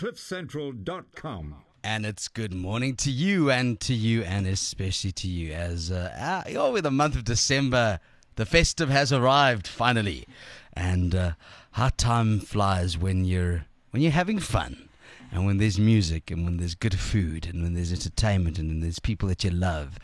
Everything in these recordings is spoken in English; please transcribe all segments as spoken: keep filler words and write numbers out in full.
cliff central dot com. And it's good morning to you and to you and especially to you as uh, uh, oh, with the month of December, the festive has arrived finally. And uh, how time flies when you're when you're having fun and when there's music and when there's good food and when there's entertainment and when there's people that you love.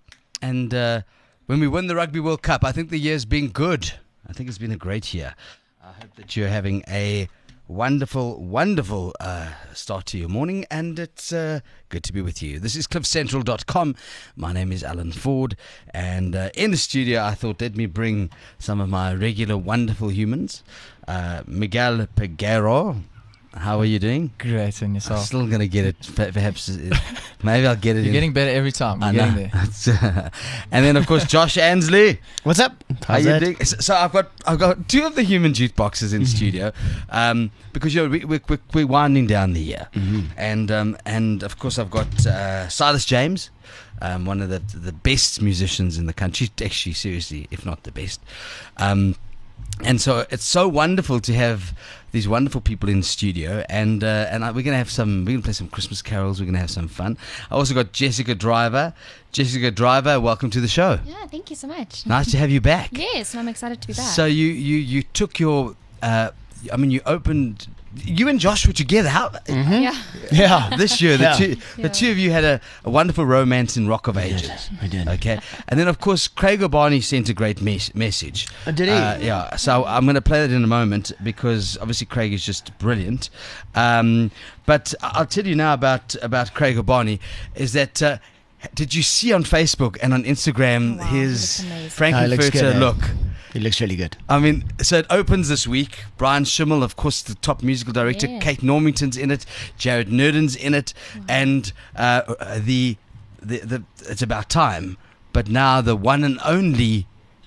And uh, when we win the Rugby World Cup, I think the year's been good. I think it's been a great year. I hope that you're having a wonderful, wonderful uh, start to your morning, and it's uh, good to be with you. This is cliff central dot com. My name is Alan Ford, and uh, in the studio I thought let me bring some of my regular wonderful humans. Uh, Miguel Peguero. How are you doing? Great, and I'm yourself? still going to get it, perhaps. uh, Maybe I'll get it You're in. getting better every time. You're I getting know. there. It's, uh, and then, of course, Josh Ansley. What's up? How How's you that? doing? So so I've got I've got two of the human jukeboxes in studio, um, because you know we, we, we, we're winding down the year, Mm-hmm. and um, and of course I've got uh, Silas James, um, one of the the best musicians in the country, actually seriously, if not the best. Um, And so it's so wonderful to have these wonderful people in studio, and uh, and I, we're gonna have some. We're gonna play some Christmas carols. We're gonna have some fun. I also got Jessica Driver. Jessica Driver, welcome to the show. Yeah, thank you so much. Nice to have you back. Yes, and I'm excited to be back. So you you you took your. Uh, I mean, you opened. You and Josh were together. How Yeah. Yeah. this year? The Yeah. two the Yeah. two of you had a, a wonderful romance in Rock of I did. Ages. I did. Okay, and then of course Craig O'Barney sent a great mes- message. Oh, did he? Uh, yeah. So I'm going to play that in a moment because obviously Craig is just brilliant. Um, but I'll tell you now about about Craig O'Barney is that. Uh, did you see on Facebook and on Instagram Oh, wow, he his looks amazing. Frankenfurter good, eh? look? He looks really good. I mean, so it opens this week. Brian Schimmel, of course, the top musical director. Yeah. Kate Normington's in it. Jared Nerden's in it. And uh, the, the the it's about time. But now the one and only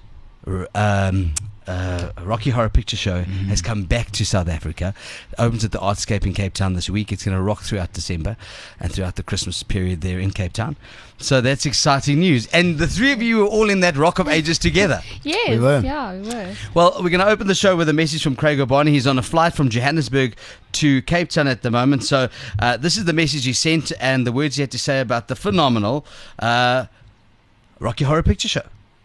um, uh, Rocky Horror Picture Show Mm-hmm. has come back to South Africa. It opens at the Artscape in Cape Town this week. It's going to rock throughout December and throughout the Christmas period there in Cape Town. So that's exciting news. And the three of you were all in that Rock of Ages together. Yes, We were. yeah, we were. Well, we're going to open the show with a message from Craig O'Barney. He's on a flight from Johannesburg to Cape Town at the moment. So uh, this is the message he sent and the words he had to say about the phenomenal uh, Rocky Horror Picture Show.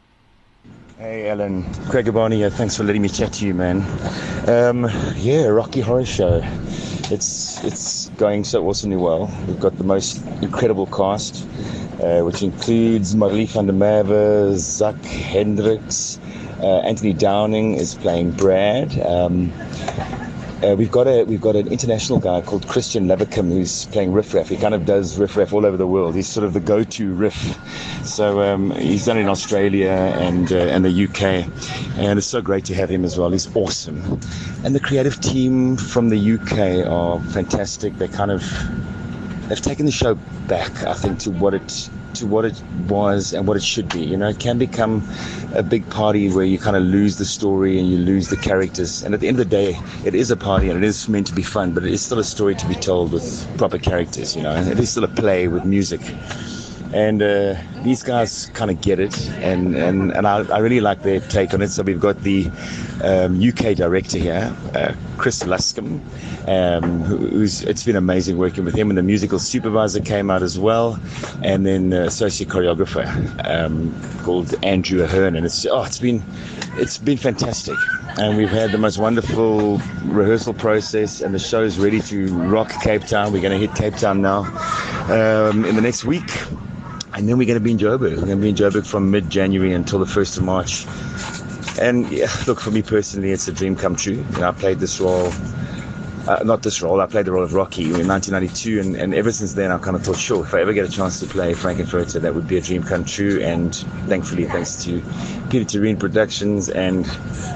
Hey Alan, Craig O'Barney here. Thanks for letting me chat to you, man. Um, yeah, Rocky Horror Show. It's it's going so awesomely well. We've got the most incredible cast, uh, which includes Marlies van der Merwe, Zach Hendricks, uh, Anthony Downing is playing Brad. Um, Uh, we've got a we've got an international guy called Christian Leverkum who's playing Riff Raff. He kind of does Riff Raff all over the world. He's sort of the go-to riff. So um, he's done it in Australia and uh, and the U K, and it's so great to have him as well. He's awesome, and the creative team from the U K are fantastic. They kind of they've taken the show back, I think, to what it to what it was and what it should be. You know, it can become a big party where you kind of lose the story and you lose the characters. And at the end of the day, it is a party and it is meant to be fun, but it is still a story to be told with proper characters, you know, and it is still a play with music. And uh, these guys kind of get it, and, and, and I, I really like their take on it. So we've got the um, U K director here, uh, Chris Luscombe, um, who, who's it's been amazing working with him, and the musical supervisor came out as well, and then uh, associate choreographer um, called Andrew Ahern, and it's oh, it's been it's been fantastic, and we've had the most wonderful rehearsal process, and the show's ready to rock Cape Town. We're going to hit Cape Town now um, in the next week. And then we're going to be in Joburg. We're going to be in Joburg from mid-January until the first of March. And yeah, look, for me personally, it's a dream come true. You know, I played this role, uh, not this role, I played the role of Rocky in nineteen ninety-two. And, and ever since then, I kind of thought, sure, if I ever get a chance to play Frankenfurter, that would be a dream come true. And thankfully, thanks to Peter Terrine Productions and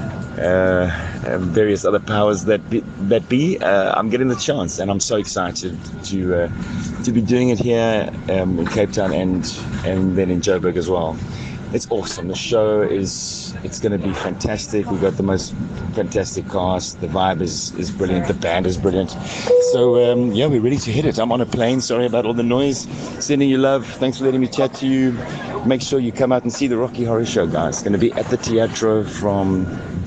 uh, and various other powers that be, that be uh, I'm getting the chance, and I'm so excited to uh, to be doing it here um, in Cape Town and and then in Joburg as well. It's awesome. The show is it's going to be fantastic. We've got the most fantastic cast. The vibe is, is brilliant. The band is brilliant. So um, yeah, we're ready to hit it. I'm on a plane. Sorry about all the noise. Sending you love. Thanks for letting me chat to you. Make sure you come out and see the Rocky Horror Show, guys. It's going to be at the Teatro from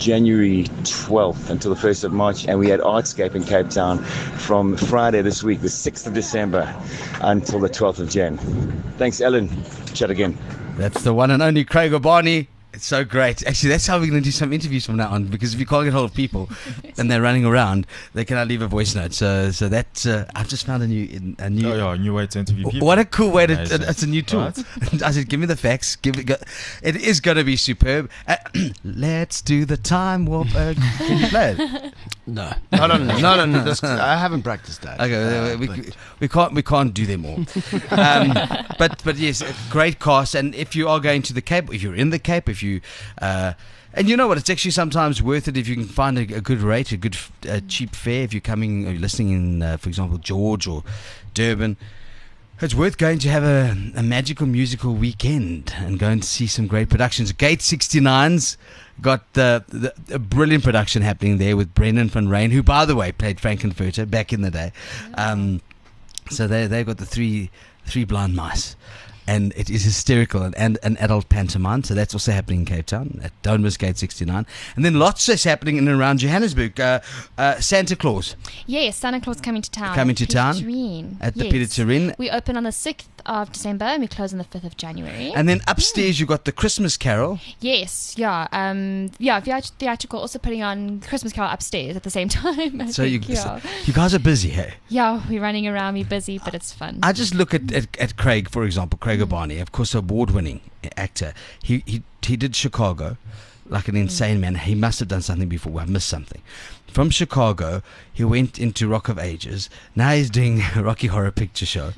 January twelfth until the first of March, and we had Artscape in Cape Town from Friday this week, the sixth of December, until the twelfth of Jan. Thanks, Ellen. Chat again. That's the one and only Craig O'Barney. It's so great. Actually, that's how we're going to do some interviews from now on, because if you can't get hold of people and they're running around, they cannot leave a voice note. So, so that uh, I've just found a new, a new. Oh yeah, a new way to interview people. What a cool way to! Nice. Uh, it's a new tool. Right. I said, give me the facts. Give it. Go, it is going to be superb. Uh, let's do the time warp. Uh, can you play it? No, not on, not on this. I haven't practiced that. Okay, uh, we, but- we can't we can't do them all. um, but but yes, a great cast. And if you are going to the Cape, if you're in the Cape, if you uh, and you know what, it's actually sometimes worth it if you can find a, a good rate, a good uh, cheap fare. If you're coming or you're listening in, uh, for example, George or Durban. It's worth going to have a, a magical musical weekend and going to see some great productions. Gate sixty-nine's got the, the, a brilliant production happening there with Brendan van Ryn, who, by the way, played Frankenfurter back in the day. Um, so they, they've got the three three blind mice. And it is hysterical, and, and an adult pantomime. So that's also happening in Cape Town at Don't Miss Gate sixty-nine. And then lots is happening in and around Johannesburg. Uh, uh, Santa Claus Yes, Santa Claus coming to town. Coming to Peter town? Terrine. at the Yes. Peter Terrine. We open on the sixth of December and we close on the fifth of January. And then upstairs you've got the Christmas Carol. yes, yeah. Um, yeah, Theat- Theatrical also putting on Christmas Carol upstairs at the same time. I So you, think, yeah. so you guys are busy, hey? yeah, we're running around, we're busy, but it's fun. I just look at, at, at Craig, for example, Craig Mm. O'Barney, of course, award-winning actor. He, he he did Chicago like an insane man. He must have done something before. I've missed something. From Chicago, he went into Rock of Ages. Now he's doing Rocky Horror Picture Show.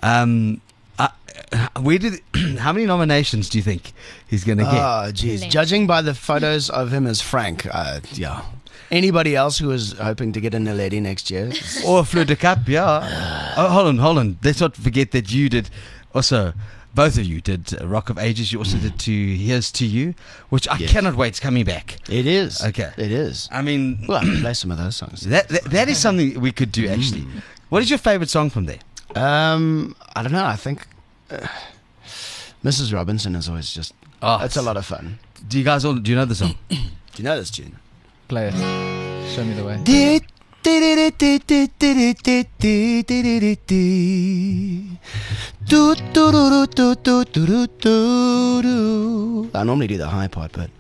Um, uh, where did? How many nominations do you think he's going to get? Oh, geez. Plenty. Judging by the photos of him as Frank, uh, yeah. Anybody else who is hoping to get in a lady next year? Or Fleur de Cap, yeah. Oh, hold on, hold on. Let's not forget that you did also. Both of you did uh, Rock of Ages. You also did to Here's to You, which I Yes. cannot wait. It's coming back. It is. Okay. It is. I mean, Well, I can play some of those songs. that, that that is something we could do actually. What is your favorite song from there? Um, I don't know. I think uh, Missus Robinson is always just. Oh, It's a lot of fun. Do you guys all do you know the song? Do you know this tune? Play it. Show me the way. I normally do the high part, but.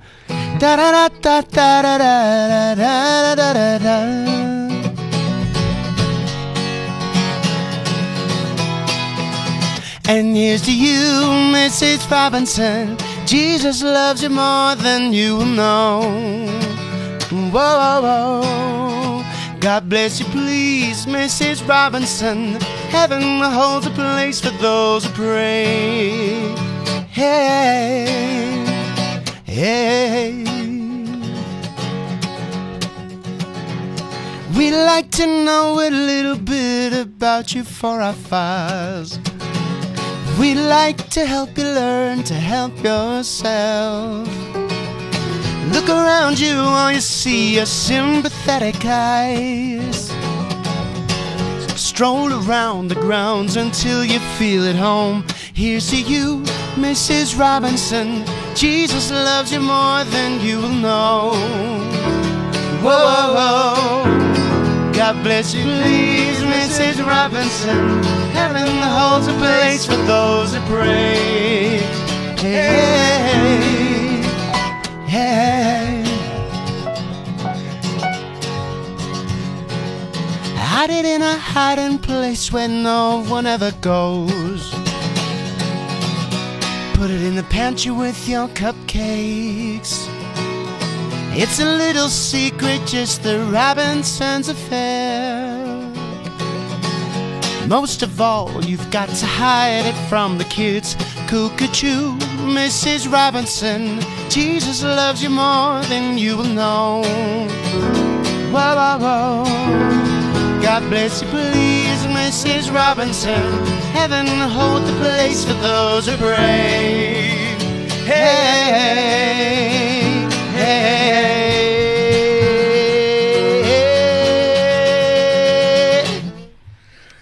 And here's to you, Missus Robinson. Jesus loves you more than you will know. Whoa, whoa, whoa. God bless you, please, Missus Robinson. Heaven holds a place for those who pray. Hey, hey. We'd like to know a little bit about you for our files. We'd like to help you learn to help yourself. Look around you, all you see are sympathetic eyes. Stroll around the grounds until you feel at home. Here's to you, Missus Robinson. Jesus loves you more than you will know. Whoa, whoa, whoa. God bless you, please, Missus Robinson. Heaven holds a place for those who pray. Hey, hey. Hide it in a hiding place where no one ever goes. Put it in the pantry with your cupcakes. It's a little secret, just the Robinsons' affair. Most of all, you've got to hide it from the kids. Cuckoo, Missus Robinson. Jesus loves you more than you will know. Whoa, whoa, whoa. God bless you, please, Missus Robinson. Heaven hold the place for those who pray. Hey, hey.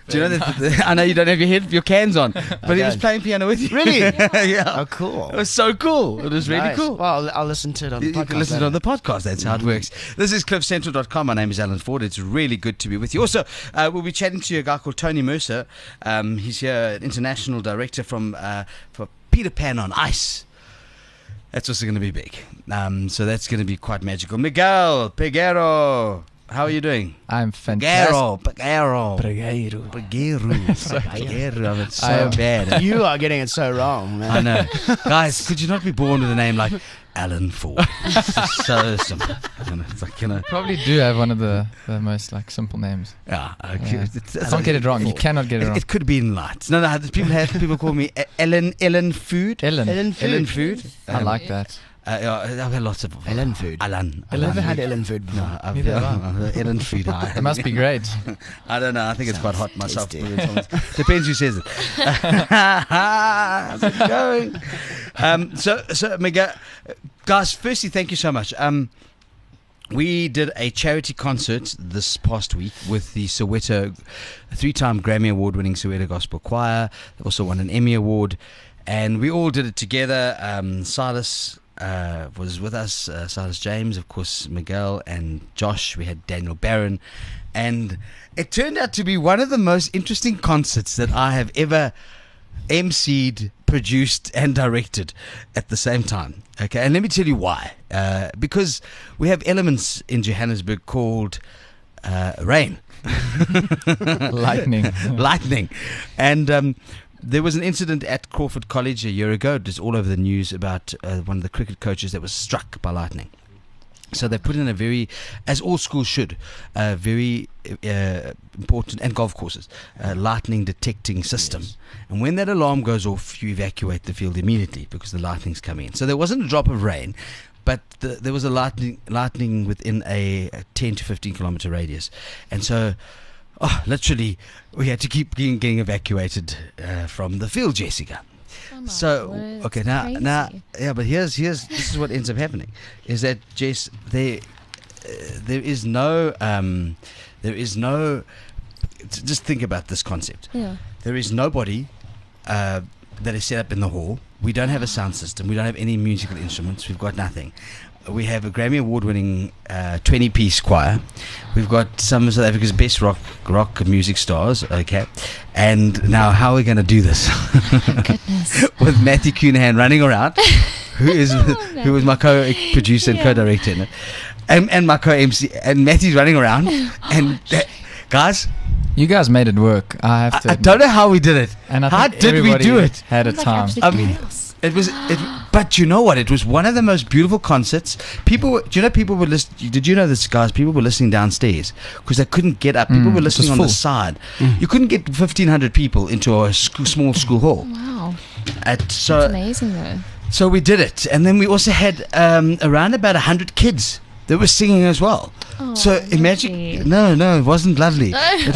Do you know that? I know you don't have your head, your cans on, but he was don't. playing piano with you. Really? yeah. Oh, cool. It was so cool. It was really Nice. cool. Well, I'll, I'll listen to it on the You podcast. can listen to it on the podcast. That's how it Mm-hmm. works. This is cliff central dot com. My name is Alan Ford. It's really good to be with you. Also, uh, we'll be chatting to a guy called Tony Mercer. Um, he's here, an international director from uh, for Peter Pan on Ice. That's also going to be big. Um, so that's going to be quite magical. Miguel Peguero, how are you doing? I'm fantastic. Peguero, Peguero, Peguero. Peguero, Peguero. It's so I am- bad. You are getting it so wrong, man. I know. Guys, could you not be born with a name like Alan Ford? It's just so simple. You know, it's like, you know, Probably do have one of the, the most like simple names. yeah. Okay. Yeah. It's- it's- Don't get it wrong. You cannot get it It, wrong. it could be in light. No, no. People have people call me E- Ellen Ellen Food. Ellen. Ellen Food. Ellen Food. I Um, like that. Uh, yeah, I've had lots of Ellen Food. Alan. I've never had Ellen Food before. No, I've, Neither have uh, Ellen Food. I- It must be great. I don't know. I think it's quite hot myself. tasty. Depends who says it. How's it going? Um, so, so Miguel, guys. Firstly, thank you so much. Um, we did a charity concert this past week with the Soweto, three-time Grammy Award-winning Soweto Gospel Choir. They also won an Emmy Award, and we all did it together. Um, Silas uh, was with us, uh, Silas James, of course, Miguel and Josh. We had Daniel Barron, and it turned out to be one of the most interesting concerts that I have ever emceed, produced, and directed at the same time. Okay, and let me tell you why. Uh, because we have elements in Johannesburg called uh, rain, Lightning. lightning, and um, there was an incident at Crawford College a year ago. Just all over the news about uh, one of the cricket coaches that was struck by lightning. So they put in a very, as all schools should, a very uh, important, and golf courses, uh, lightning detecting system. And when that alarm goes off, you evacuate the field immediately because the lightning's coming in. So there wasn't a drop of rain, but the, there was a lightning, lightning within a, a ten to fifteen kilometer radius. And so, oh, literally, we had to keep getting, getting evacuated uh, from the field, Jessica. Oh my So word, okay, it's now crazy. now yeah, but here's here's this is what ends up happening, is that Jess, there uh, there is no um there is no t- just think about this concept. Yeah. There is nobody uh, that is set up in the hall. We don't have a sound system. We don't have any musical instruments. We've got nothing. We have a Grammy Award-winning uh, twenty-piece choir. We've got some of South Africa's best rock rock music stars. Okay, and now how are we going to do this? Goodness. With Matthew Cunahan running around, who is Oh, who was my co-producer and Yeah. co-director in it, and and my co-M C, and Matthew's running around, and that, guys, You guys made it work. I have to. I, I don't know how we did it. And I how think did we everybody do it? Had a Like time. absolute I mean, chaos. It was, it, but you know what? It was one of the most beautiful concerts. People, were, do you know? People were listening. Did you know this, guys? People were listening downstairs because they couldn't get up. People Mm, were it was listening on the full. side. You couldn't get fifteen hundred people into a school, small school hall. Wow. At That's so, amazing though. so we did it, and then we also had um, around about a hundred kids that were singing as well. Oh, so imagine, lovely. no, no, it wasn't lovely. oh, oh,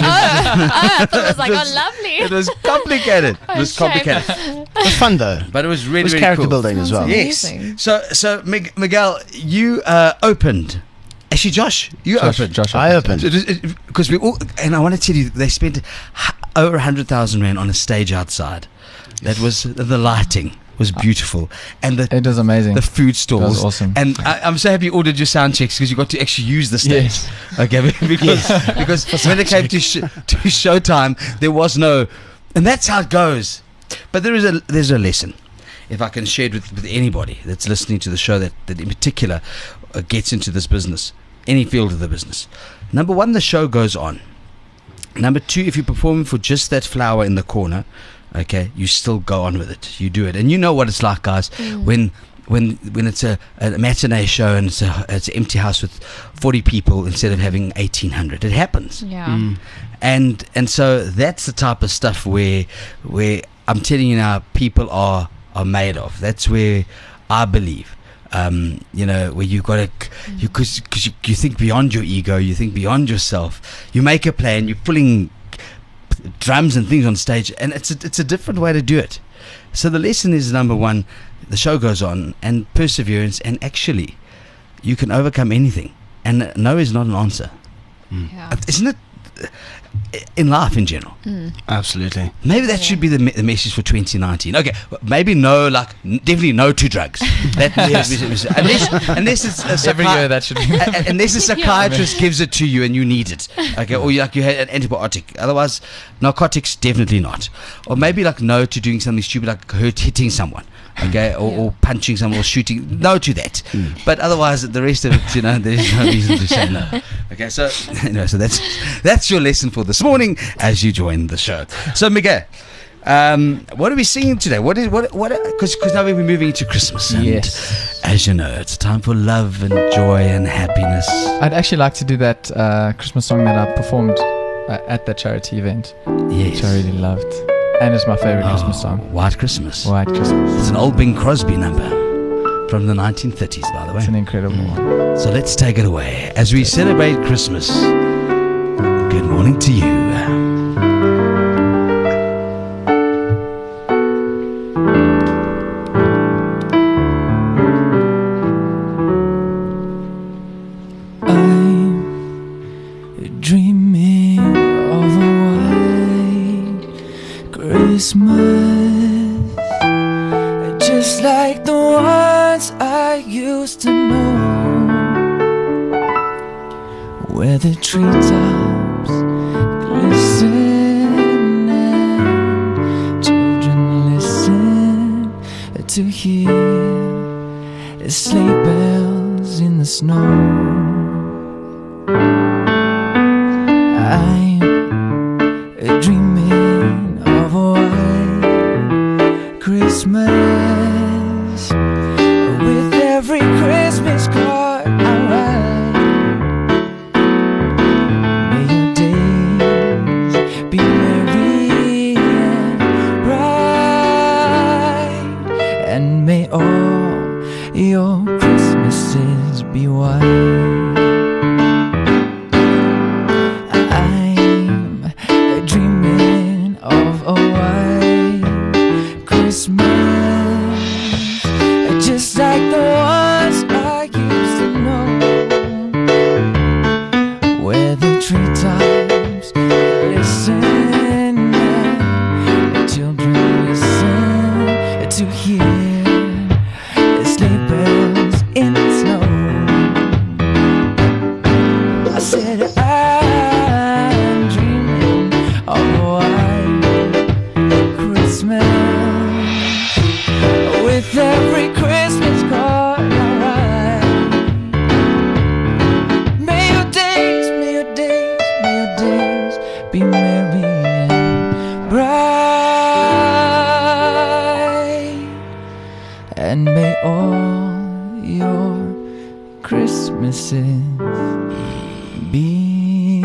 I thought it was like, It was- oh, lovely. It was complicated. Oh, It was shame. complicated, It was fun though. but it was really, It was really character cool. building as well. Sounds Yes. Amazing. So, so Mig- Miguel, you uh, opened. Actually, Josh, you Josh, opened. Josh I opened. Because we all, and I want to tell you, they spent h- over a hundred thousand rand on a stage outside. That was the lighting was beautiful, and the It was amazing. the food stalls. That was awesome. And I, I'm so happy you all did your sound checks because you got to actually use the stage. Yes. Okay, because because when it came to sh- to showtime, there was no, and that's how it goes. But there is a there's a lesson, if I can share it with, with anybody that's listening to the show that that in particular uh, gets into this business, any field of the business. Number one, the show goes on. Number two, if you're performing for just that flower in the corner, okay, you still go on with it. You do it, and you know what it's like, guys. When when when it's a, a matinee show and it's a it's an empty house with forty people instead of having eighteen hundred, it happens. Yeah. Mm. And and so that's the type of stuff where where I'm telling you now, people are are made of. That's where I believe. Um, you know, where you've got to, you because you, you think beyond your ego, you think beyond yourself. You make a plan. You're pulling drums and things on stage, and it's a, it's a different way to do it. So the lesson is, number one, the show goes on, and perseverance, and actually you can overcome anything, and no is not an answer. Yeah. Isn't it in life in general. Absolutely. Maybe that should be the, me- the message for twenty nineteen. Okay, maybe no, like n- definitely no to drugs. That unless, unless it's a Every psychi- year that should be. a- a- unless a psychiatrist gives it to you and you need it. Okay, or you, like you had an antibiotic. Otherwise, narcotics definitely not. Or maybe like no to doing something stupid like hurt hitting someone. Okay, or, or punching someone or shooting. No to that. But otherwise, the rest of it, you know, there's no reason to say no. Okay, so you know, so that's that's your lesson for this morning as you join the show. So Miguel, um, what are we singing today? What is what what? Because because now we're moving into Christmas. And Yes. as you know, it's time for love and joy and happiness. I'd actually like to do that uh, Christmas song that I performed uh, at that charity event, Yes. which I really loved. And it's my favorite Oh, Christmas song. White Christmas. White Christmas. It's an old Bing Crosby number from the nineteen thirties, by the way. It's an incredible one. So let's take it away as we celebrate Christmas. Good morning to you. I'm dreaming of a white Christmas, just like the ones I used to know, where the treetops glisten and children listen to hear sleigh bells in the snow. I'm dreaming of a white Christmas, with every Christmas card I write. May your days be merry and bright, and may all your Christmases be white. I'm dreaming of a white Christmas, just like the ones I used to know, where the treetops listen and the children listen to hear sleigh bells in the snow. I said I'm dreaming of a white Christmas, with every Christmas card I write. May your days, may your days, may your days be merry and bright, and may all your Christmases be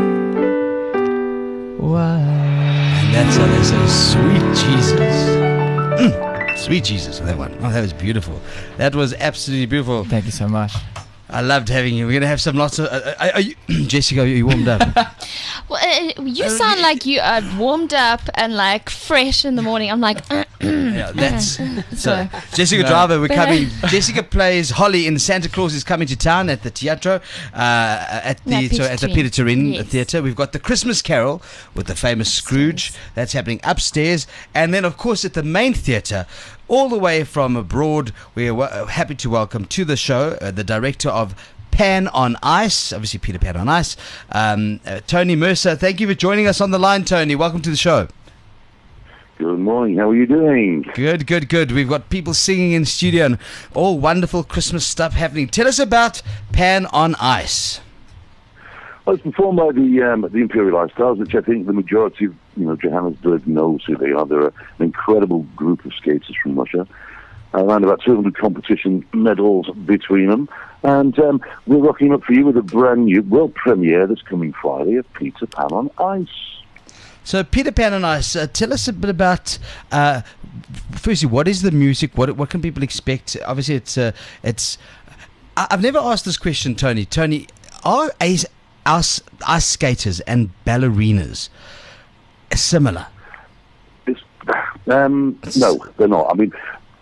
white. And that's how they say, sweet Jesus. Mm, sweet Jesus, that one. Oh, that was beautiful. That was absolutely beautiful. Thank you so much. I loved having you. We're going to have some lots of... Uh, are, are you, Jessica, are you warmed up? Well, uh, you sound like you are warmed up and like fresh in the morning. I'm like, Yeah, that's... So, So- Jessica No. Driver, we're coming... Jessica plays Holly in Santa Claus is Coming to Town at the Teatro, uh, at the Yeah, so at the Peter Peter Turin Yes. Theatre. We've got the Christmas Carol with the famous Scrooge. That's happening upstairs. And then, of course, at the main theatre, all the way from abroad, we're w- happy to welcome to the show uh, the director of Pan on Ice, obviously Peter Pan on Ice, um, uh, Tony Mercer. Thank you for joining us on the line, Tony. Welcome to the show. Good morning. How are you doing? Good, good, good. We've got people singing in studio and all wonderful Christmas stuff happening. Tell us about Pan on Ice. Well, it's performed by the um, the Imperial Ice Stars, which I think the majority of you know Johannesburg knows who they are. They're an incredible group of skaters from Russia. Around about two hundred competition medals between them. And um, we're rocking up for you with a brand new world premiere that's coming Friday of Peter Pan on Ice. So, Peter Pan on Ice, uh, tell us a bit about, uh, firstly, what is the music? What what can people expect? Obviously, it's... Uh, it's. I- I've never asked this question, Tony. Tony, are ice, ice, ice skaters and ballerinas similar? It's, um, no, they're not. I mean,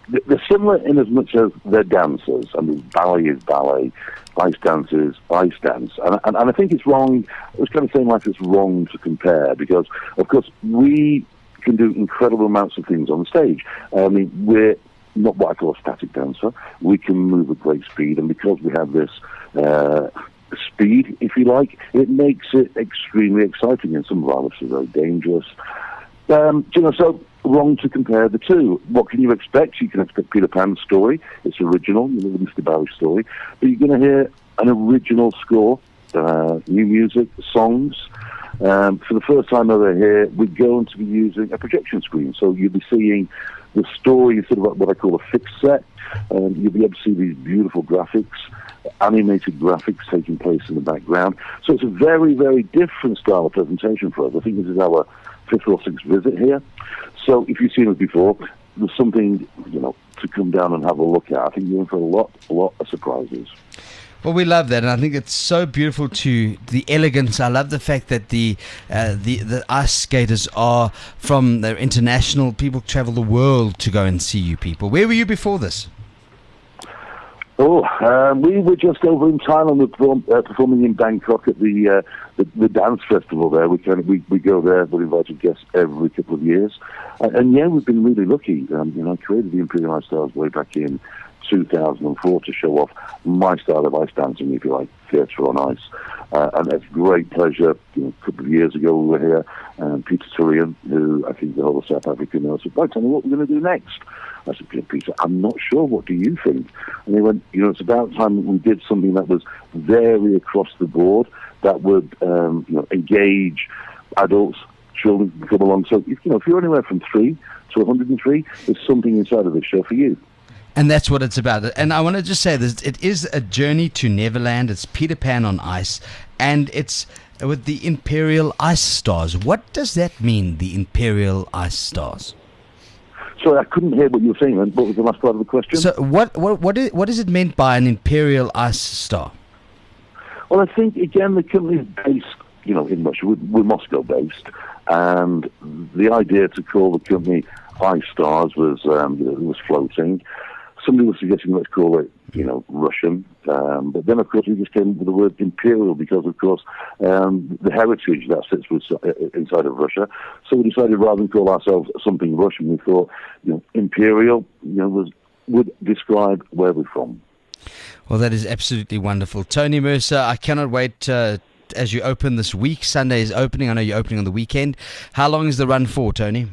they're similar in as much as they're dancers. I mean, ballet is ballet, ice dance is ice dance. And, and, and I think it's wrong, I was kind of saying like it's wrong to compare because, of course, we can do incredible amounts of things on the stage. I mean, we're not what I call a static dancer. We can move at great speed, and because we have this uh, speed, if you like, it makes it extremely exciting, and some of our lifts are very dangerous. Um, you know, so wrong to compare the two. What can you expect? You can expect Peter Pan's story. It's original, you know, the Mister Barry story. But you're going to hear an original score, uh, new music, songs. Um, for the first time over here, we're going to be using a projection screen. So you'll be seeing the story, sort of what I call a fixed set. Um, you'll be able to see these beautiful graphics, animated graphics taking place in the background. So it's a very, very different style of presentation for us. I think this is our fifth or sixth visit here. So if you've seen it before, there's something, you know, to come down and have a look at. I think you're in for a lot, a lot of surprises. Well, we love that, and I think it's so beautiful to the elegance. I love the fact that the uh, the the ice skaters are from the international. People travel the world to go and see you people. Where were you before this? Oh, um, we were just over in Thailand. We're perform, uh, performing in Bangkok at the, uh, the the dance festival there. We kind of we, we go there. We're invited guests every couple of years, uh, and yeah, we've been really lucky. Um, you know, I created the Imperial Ice Stars way back in two thousand four to show off my style of ice dancing, if you like, theatre on ice. Uh, and it's great pleasure. You know, a couple of years ago we were here, and Peter Turian, who I think the whole of South Africa knows, said, "Right, tell me what we're going to do next." I said, "Peter, I'm not sure. What do you think?" And he went, "You know, it's about time that we did something that was very across the board, that would, um, you know, engage adults, children to come along. So, if, you know, if you're anywhere from three to one hundred three, there's something inside of this show for you." And that's what it's about. And I want to just say this, it is a journey to Neverland. It's Peter Pan on ice, and it's with the Imperial Ice Stars. What does that mean, the Imperial Ice Stars? Sorry, I couldn't hear what you were saying. What was the last part of the question? So what what what is, what is it meant by an Imperial Ice Star? Well, I think, again, the company is based, you know, in Russia. We're, we're Moscow-based, and the idea to call the company Ice Stars was, um, you know, it was floating. Somebody was suggesting let's call it, you know, Russian. Um, but then, of course, we just came up with the word Imperial because, of course, um, the heritage that sits with, uh, inside of Russia. So we decided rather than call ourselves something Russian, we thought, you know, Imperial, you know, was, would describe where we're from. Well, that is absolutely wonderful. Tony Mercer, I cannot wait uh, as you open this week. Sunday is opening. I know you're opening on the weekend. How long is the run for, Tony?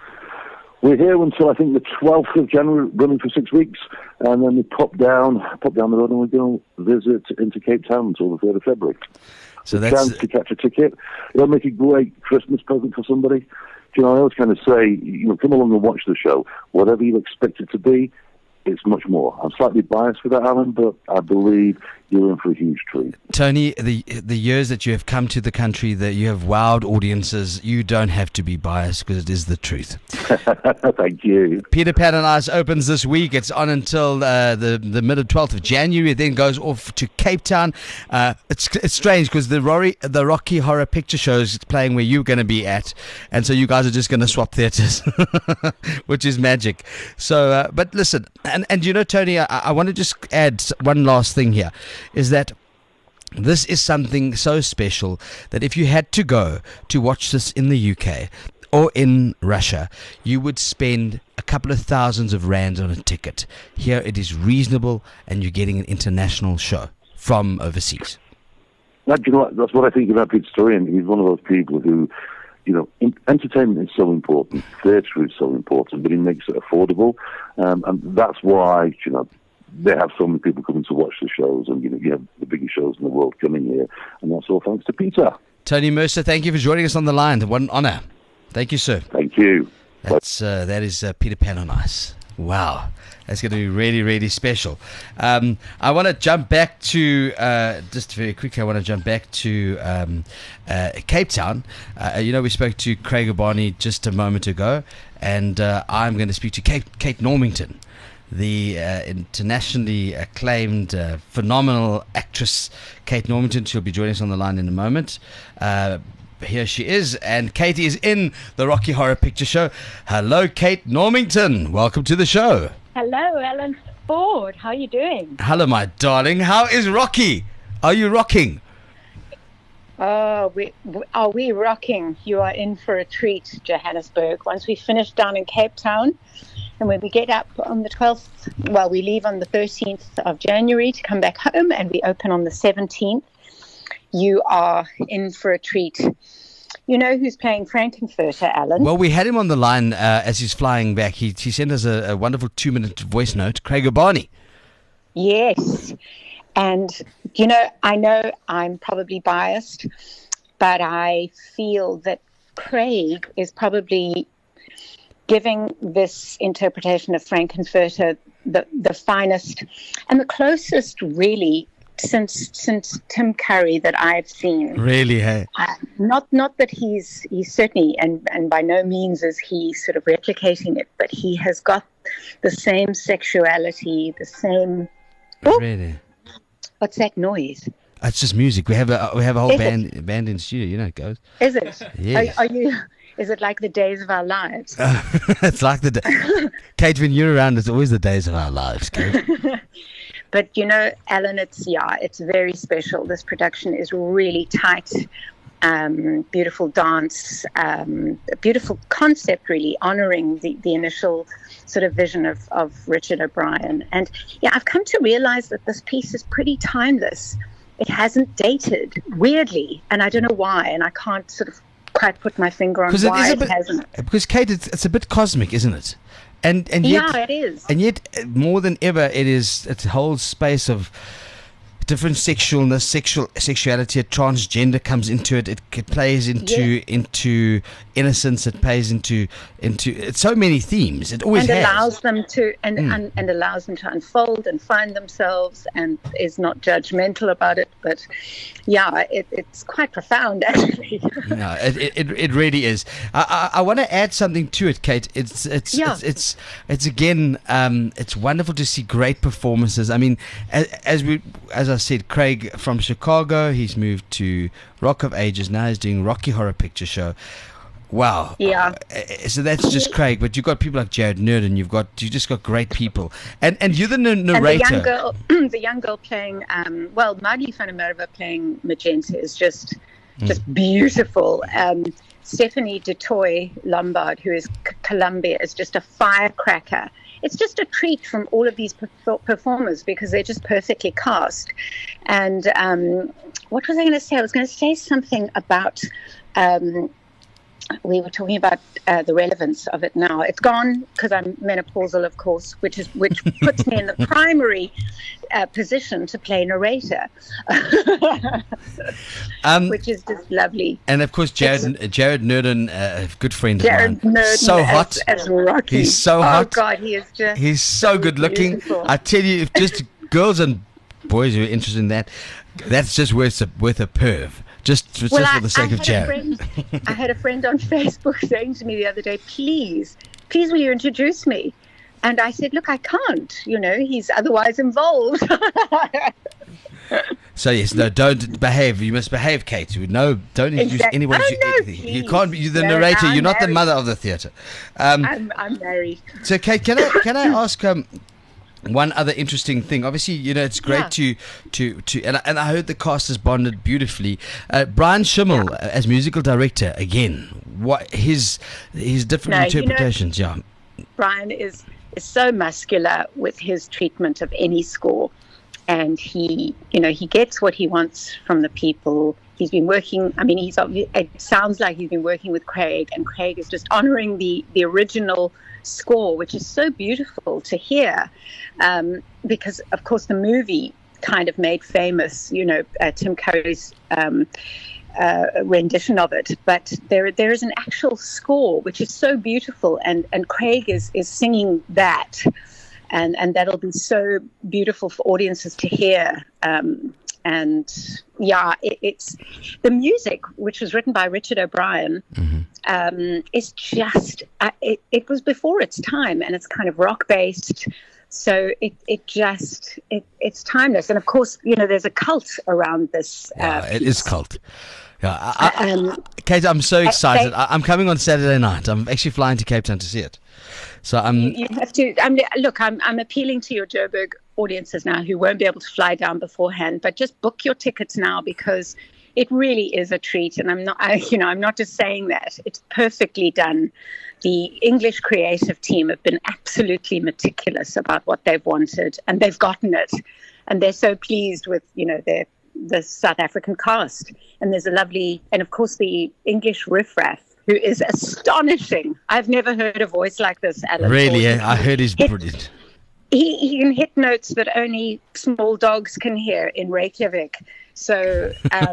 We're here until I think the twelfth of January, running for six weeks, and then we pop down, pop down the road, and we go visit into Cape Town until the third of February. So the that's chance to catch a ticket. It'll make a great Christmas present for somebody. You know, I always kind of say, you know, come along and watch the show. Whatever you expect it to be, it's much more. I'm slightly biased with that, Alan, but I believe you're in for a huge treat. Tony, the the years that you have come to the country, that you have wowed audiences, you don't have to be biased because it is the truth. Thank you. Peter Pan on Ice opens this week. It's on until uh, the the mid of twelfth of January. It then goes off to Cape Town. Uh, it's it's strange because the Rory the Rocky Horror Picture Show is playing where you're going to be at, and so you guys are just going to swap theaters, which is magic. So, uh, but listen, and and you know, Tony, I, I want to just add one last thing here. Is that this is something so special that if you had to go to watch this in the U K or in Russia, you would spend a couple of thousands of rands on a ticket. Here it is reasonable, and you're getting an international show from overseas. That, you know what, that's what I think about Peter Storian. He's one of those people who, you know, in, entertainment is so important, theatre is so important, but he makes it affordable, um, and that's why, you know, they have so many people coming to watch the shows, and you know, you have the biggest shows in the world coming here, and that's all thanks to Peter. Tony Mercer, thank you for joining us on the line. What an honour. Thank you, sir. Thank you. That's uh, that is uh, Peter Pan on Ice. Wow, that's going to be really, really special. Um, I want to jump back to uh, just very quickly. I want to jump back to um, uh, Cape Town. Uh, you know, we spoke to Craig Abani just a moment ago, and uh, I'm going to speak to Kate, Kate Normington, the uh, internationally acclaimed, uh, phenomenal actress, Kate Normington. She'll be joining us on the line in a moment. Uh, here she is, and Katie is in the Rocky Horror Picture Show. Hello, Kate Normington. Welcome to the show. Hello, Ellen Ford. How are you doing? Hello, my darling. How is Rocky? Are you rocking? Oh, we, we, are we rocking? You are in for a treat, Johannesburg. Once we finish down in Cape Town, and when we get up on the twelfth, well, we leave on the thirteenth of January to come back home, and we open on the seventeenth. You are in for a treat. You know who's playing Frankenfurter, Alan? Well, we had him on the line uh, as he's flying back. He, he sent us a, a wonderful two-minute voice note, Craig O'Barney. Yes. And, you know, I know I'm probably biased, but I feel that Craig is probably giving this interpretation of Frankenfurter the, the finest and the closest, really, since since Tim Curry that I've seen. Really, hey? Uh, not not that he's he's certainly, and, and by no means is he sort of replicating it, but he has got the same sexuality, the same... Oh, Really? what's that noise? It's just music. We have a we have a whole Is band it? band in the studio. You know, it goes. Is it? Yes. Are, are you? Is it like the days of our lives? Uh, it's like the day. Kate, when you're around, it's always the days of our lives, Kate. But you know, Alan, it's yeah, it's very special. This production is really tight. Um, beautiful dance, um, a beautiful concept, really honoring the, the initial sort of vision of, of Richard O'Brien. And yeah, I've come to realize that this piece is pretty timeless. It hasn't dated, weirdly, and I don't know why, and I can't sort of quite put my finger on why it, it bit, hasn't. Because, Kate, it's, it's a bit cosmic, isn't it? And and yet, yeah, it is. And yet, more than ever, it is it holds space of different sexualness, sexual sexuality. A transgender comes into it. It, it plays into Yeah. into innocence. It plays into into it's so many themes. It always and has. allows them to and, Mm. and and allows them to unfold and find themselves, and is not judgmental about it. But yeah, it, it's quite profound, actually. No, it, it it really is. I I, I want to add something to it, Kate. It's it's Yeah. it's, it's it's again um it's wonderful to see great performances. I mean, as, as we as I said, Craig from Chicago, he's moved to Rock of Ages. Now he's doing Rocky Horror Picture Show. Wow. Yeah. Uh, So that's just Craig, but you've got people like Jared Nerdin. You've got you just got great people, and and you're the n- narrator. And the young girl, the young girl playing, um, well, Maggie van der Merwe playing Magenta is just, just beautiful. Um, Stephanie DeToy Lombard, who is C- Columbia, is just a firecracker. It's just a treat from all of these perf- performers because they're just perfectly cast. And um, what was I going to say? I was going to say something about. Um, we were talking about uh, the relevance of it now. It's gone because I'm menopausal, of course, which is which puts me in the primary uh, position to play narrator, Um, which is just lovely. and of course, Jared Jared Nerdin, uh, a good friend of Jared mine, Nerdin so hot. as, as Rocky. He's so oh, hot. Oh God, he is just. He's so good looking. beautiful. I tell you, if just girls and boys who are interested in that, that's just worth a, worth a perv. Just, just Well, for I, the sake I of had a Jared. friend, I had a friend on Facebook saying to me the other day, please, please will you introduce me? And I said, look, I can't, you know, he's otherwise involved. So yes, no, don't behave. You must behave, Kate. No, don't introduce Exact- anyone. Oh, you, no, you please. can't. be You're the No, narrator. I'm You're not the married. mother of the theatre. Um, I'm, I'm married. So, Kate, can I can I ask um, one other interesting thing? Obviously, you know, it's great Yeah. to to to, and I, and I heard the cast has bonded beautifully. Uh, Brian Schimmel uh, as musical director again. What his his different No, you know- interpretations? yeah. Brian is, is so muscular with his treatment of any score. And he, you know, he gets what he wants from the people. He's been working, I mean, he's obvi- it sounds like he's been working with Craig, and Craig is just honoring the, the original score, which is so beautiful to hear. Um, because, of course, the movie kind of made famous, you know, uh, Tim Curry's um, uh, rendition of it. But there there is an actual score, which is so beautiful. And, and Craig is, is singing that. And and that'll be so beautiful for audiences to hear. Um, and yeah, it, it's the music, which was written by Richard O'Brien, Mm-hmm. um, is just uh, it, it was before its time, and it's kind of rock based, So it, it just, it, it's timeless. And of course, you know, there's a cult around this. Uh, Yeah, it piece. is cult. Yeah, I, I, Um, Kate, I'm so excited. they- I, I'm coming on Saturday night. I'm actually flying to Cape Town to see it. So I'm. You have to. I'm, look, I'm, I'm appealing to your Joburg audiences now who won't be able to fly down beforehand, but just book your tickets now because it really is a treat. And I'm not, I, you know, I'm not just saying that. It's perfectly done. The English creative team have been absolutely meticulous about what they've wanted, and they've gotten it. And they're so pleased with, you know, their the South African cast. And there's a lovely, and of course the English riffraff, who is astonishing. I've never heard a voice like this, Alan. Really, Ford. eh? I heard he's Hit- brilliant. He, he can hit notes that only small dogs can hear in Reykjavik. So, um,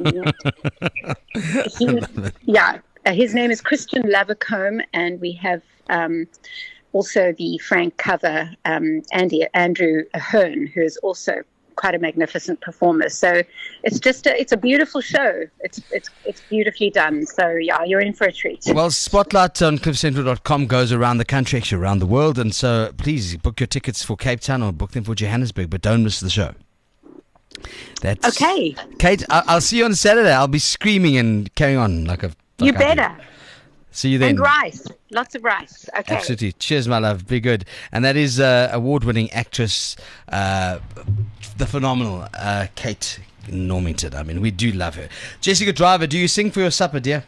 he, yeah, uh, his name is Christian Lavercombe, and we have um, also the Frank cover, um, Andy Andrew Ahern, who is also quite a magnificent performer. So it's just a, it's a beautiful show. It's it's it's beautifully done. So yeah, you're in for a treat. Well, Spotlight on cliff central dot com goes around the country, actually around the world. And so please book your tickets for Cape Town or book them for Johannesburg, but don't miss the show. That's Okay. Kate, I- I'll see you on Saturday. I'll be screaming and carrying on like a. You like I do. better. See you then. And rice. Lots of rice. Okay. Absolutely. Cheers, my love. Be good. And that is uh, award-winning actress, uh, the phenomenal uh, Kate Normington. I mean, we do love her. Jessica Driver, do you sing for your supper, dear?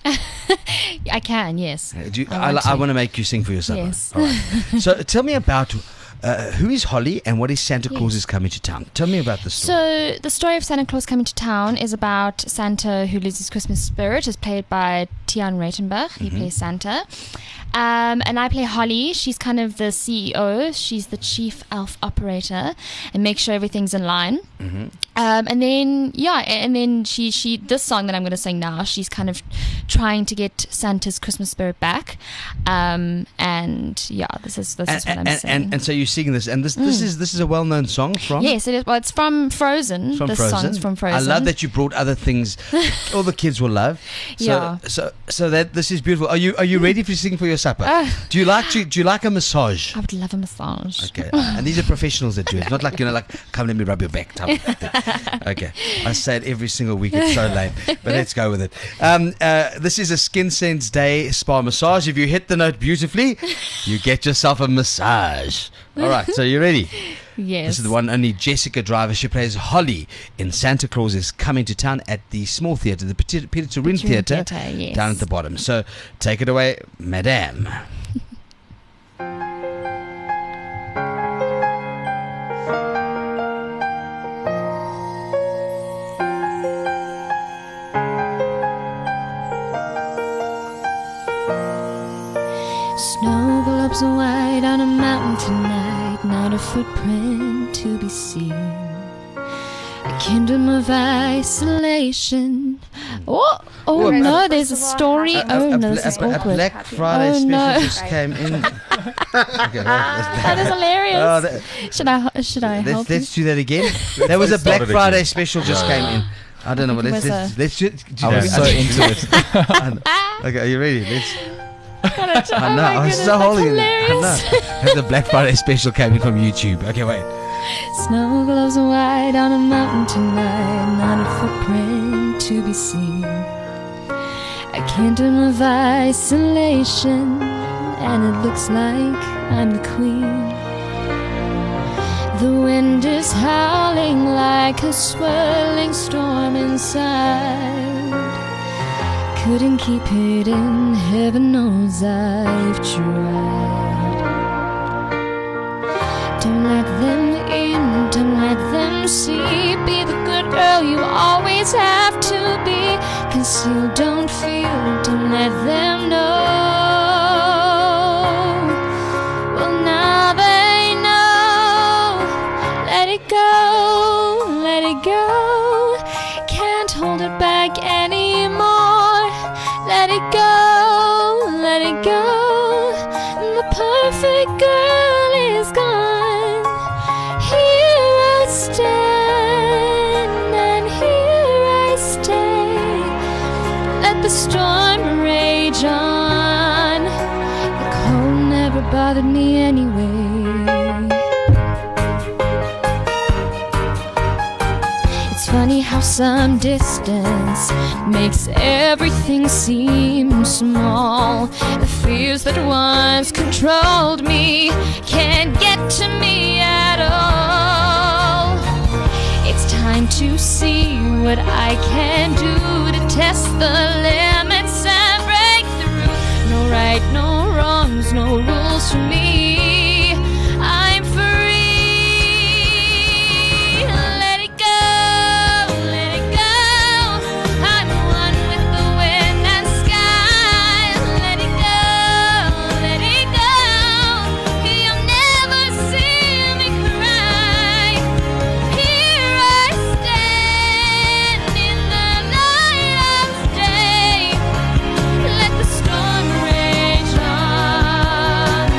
I can, yes. Uh, Do you, I I, want I, to. want to make you sing for your supper. Yes. All right. So tell me about uh, who is Holly and what is Santa Claus Yes. is coming to town. Tell me about the story. So the story of Santa Claus coming to town is about Santa who loses Christmas spirit. Is played by Tian Reitenbach. He Mm-hmm. plays Santa. Um, and I play Holly. She's kind of the C E O. She's the chief elf operator and make sure everything's in line. Mm-hmm. Um, and then yeah, and then she she this song that I'm going to sing now. She's kind of trying to get Santa's Christmas spirit back. Um, and yeah, this is this is what and, I'm and, saying. and, and so you're singing this, and this this is this is a well-known song from. Yes, it is. Well, it's from Frozen. From this Frozen. song's from Frozen. I love that you brought other things all the kids will love. So, Yeah. So so that this is beautiful. Are you are you ready for sing for your supper? Uh, do you like to, do you like a massage? I would love a massage. Okay, and these are professionals that do it. Not like, you know, like, come let me rub your back. type of thing. Okay, I say it every single week. It's so lame, but let's go with it. Um, uh, this is a Skin Sense Day spa massage. If you hit the note beautifully, you get yourself a massage. All right, so you ready? Yes. This is the one only Jessica Driver. She plays Holly in Santa Claus is Coming to Town at the small theatre, the Peter Peter Turin Turin Theatre, Theatre, yes. down at the bottom. So take it away, Madame. Snow globes are white on a mountain tonight, not a footprint to be seen. A kingdom of isolation. Oh, oh Ooh, no, a- there's a story. A- Oh a, no, a, this is a, a awkward. Black Friday Oh, special no. just came in. Okay, well, That is hilarious. Oh, that- should I should I let's help you? let's do that again. There was a Let's Black start it Friday again. special just came in. I don't know, but It let's was let's, a- let's ju- do I that. was so into it. Okay, are you ready? Let's. Oh I know. my I was goodness, so that's holding it. I hilarious. know. The Black Friday special came in from YouTube. Okay, wait. Snow globes are white on a mountain tonight, not a footprint to be seen. A kingdom of isolation, and it looks like I'm the queen. The wind is howling like a swirling storm inside. Couldn't keep it in, heaven knows I've tried. Don't let them in, don't let them see. Be the good girl you always have to be. Conceal, don't feel, don't let them know. Well, now they know. Let it go, let it go. Can't hold it back anymore. Let it go, let it go. The perfect girl is gone. Here I stand, and here I stay. Let the storm rage on. The cold never bothered me anyway. some distance makes everything seem small. The fears that once controlled me can't get to me at all. It's time to see what I can do to test the limits and break through. No right, no wrongs, no rules for me. I'm free. Let it go, let it go. I'm one with the wind and sky. Let it go, let it go. You'll never see me cry. Here I stand in the light of day. Let the storm rage on.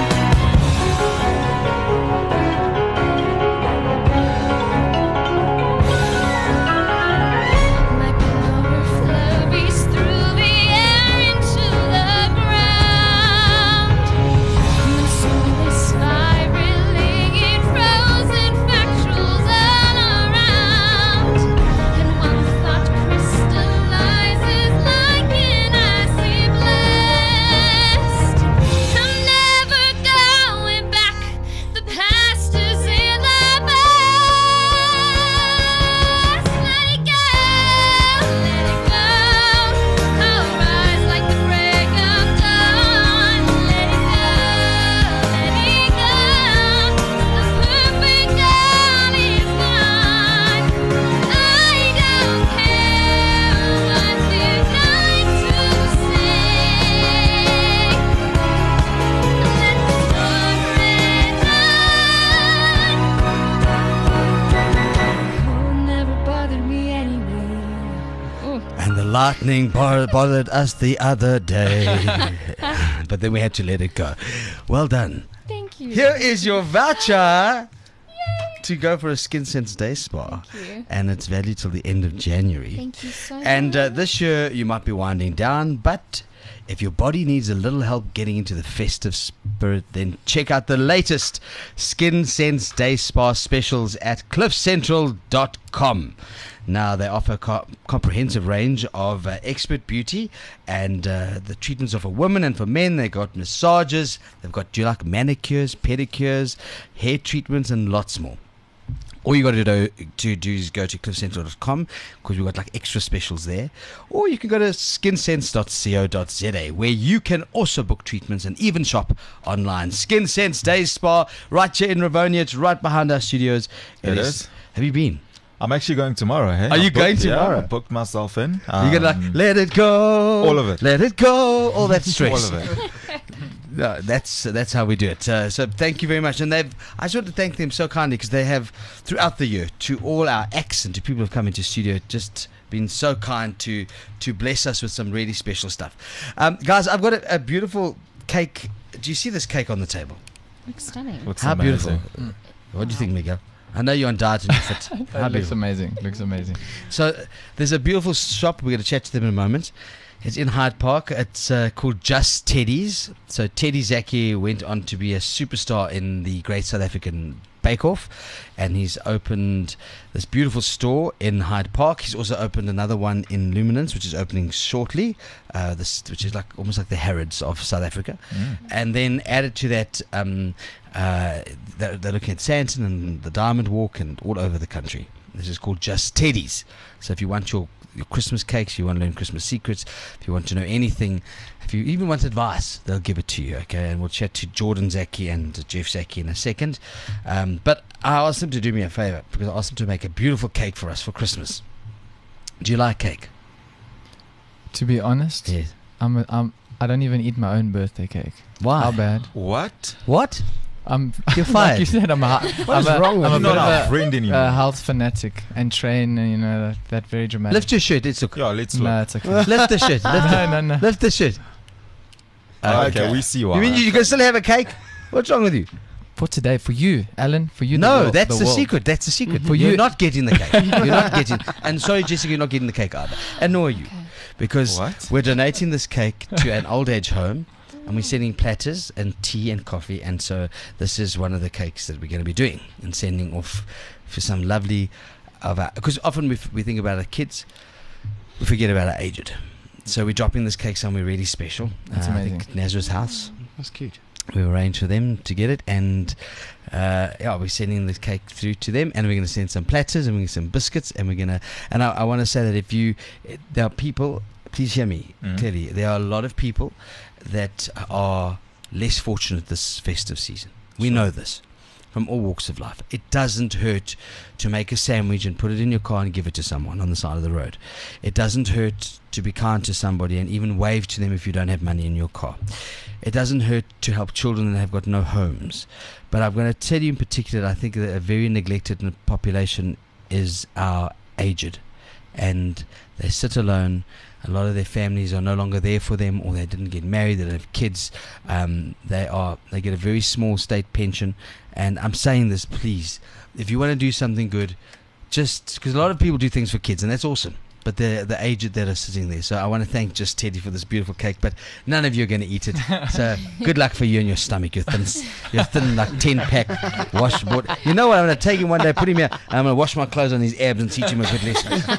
My power flows through the air into the ground. My soul is spiraling in frozen factuals all around. And one thought crystallizes like an icy blast. I'm never going back. The past is in the past. Let it go, let it go. I'll rise like the break of dawn. Let it go, let it go. The perfect dawn is gone. I don't care what they're going to say. Let the storm rage on. Cold never bothered me anyway. And the lightning bo- bothered us the other day. But then we had to let it go. Well done. Thank you. Here is your voucher to go for a Skin Sense Day Spa. Thank you. And it's valid till the end of January. Thank you so And uh, much. this year you might be winding down, but if your body needs a little help getting into the festive spirit, then check out the latest Skin Sense Day Spa specials at cliff central dot com. Now, they offer a co- comprehensive range of uh, expert beauty and uh, the treatments are for women and for men. They've got massages, they've got, do you like manicures, pedicures, hair treatments, and lots more. All you got to do, to do is go to cliff central dot com because we've got like extra specials there. Or you can go to skin sense dot co dot za where you can also book treatments and even shop online. Skin Sense Day Spa, right here in Ravonia. It's right behind our studios. It is. Have you been? I'm actually going tomorrow. Hey, Are you I've going booked- tomorrow? Yeah, I booked myself in. You're going to Um, like, let it go. all of it. Let it go. All that stress. all of it. No, that's that's how we do it. Uh, so thank you very much, and they've. I just want to thank them so kindly because they have, throughout the year, to all our acts and to people who have come into studio, just been so kind to to bless us with some really special stuff. Um, guys, I've got a, a beautiful cake. Do you see this cake on the table? Looks stunning. Looks How amazing. beautiful! What do you think, Miguel? I know you're on diet and you're fit. How That looks beautiful. amazing. Looks amazing. So there's a beautiful shop. We're going to chat to them in a moment. It's in Hyde Park. It's uh, called Just Teddy's. So Teddy Zaki went on to be a superstar in the Great South African Bake Off, and he's opened this beautiful store in Hyde Park. He's also opened another one in Luminance, which is opening shortly. Uh, this, which is like almost like the Harrods of South Africa, and then added to that, um, uh, they're, they're looking at Sandton and the Diamond Walk and all over the country. This is called Just Teddy's. So if you want your your Christmas cakes, you want to learn Christmas secrets, if you want to know anything, if you even want advice, they'll give it to you, okay? And we'll chat to Jordan Zaki and uh, Jeff Zaki in a second. Um, but I asked them to do me a favor because I asked them to make a beautiful cake for us for Christmas. Do you like cake? To be honest, Yes. I'm, a, I'm I don't even eat my own birthday cake. Why? How bad? What? What? I'm You're like fired. you said, I'm a, What I'm is a, wrong with I'm a you? bit Not of our a, friend anymore. a health fanatic and train, and you know that, that very dramatic. Lift your shirt. It's okay. Yeah, let's look. No, it's okay. Lift the shirt. Lift, no, it. no, no. Lift the shirt. Ah, okay, we see why. You mean you, you can still have a cake? What's wrong with you? For today, for you, Alan, for you. the No, world- that's the, world. secret. That's the secret. For You're you- not getting the cake. You're not getting. And sorry, Jessica, you're not getting the cake either. And nor are you, because What? we're donating this cake to an old age home, and we're sending platters and tea and coffee. And so this is one of the cakes that we're going to be doing and sending off for some lovely of our, because often we, f- we think about our kids, we forget about our aged. So we're dropping this cake somewhere really special. That's uh, amazing. I think Nazareth's house. That's cute. We arranged for them to get it, and uh, yeah, we're sending the cake through to them, and we're going to send some platters, and we're going to send biscuits, and we're going to. And I, I want to say that if you, there are people, please hear me Mm. clearly. There are a lot of people that are less fortunate this festive season. We know this from all walks of life. It doesn't hurt to make a sandwich and put it in your car and give it to someone on the side of the road. It doesn't hurt to be kind to somebody and even wave to them if you don't have money in your car. It doesn't hurt to help children that have got no homes. But I'm going to tell you in particular, I think that a very neglected population is our aged. And they sit alone. A lot of their families are no longer there for them, or they didn't get married, they don't have kids. Um, they are they get a very small state pension. And I'm saying this, please, if you want to do something good, just because a lot of people do things for kids, and that's awesome. But the the aged that are sitting there. So I want to thank just Teddy for this beautiful cake. But none of you are going to eat it. So good luck for you and your stomach. You're thin, you're thin like ten pack washboard. You know what? I'm going to take him one day, put him here, and I'm going to wash my clothes on his abs and teach him a good lesson.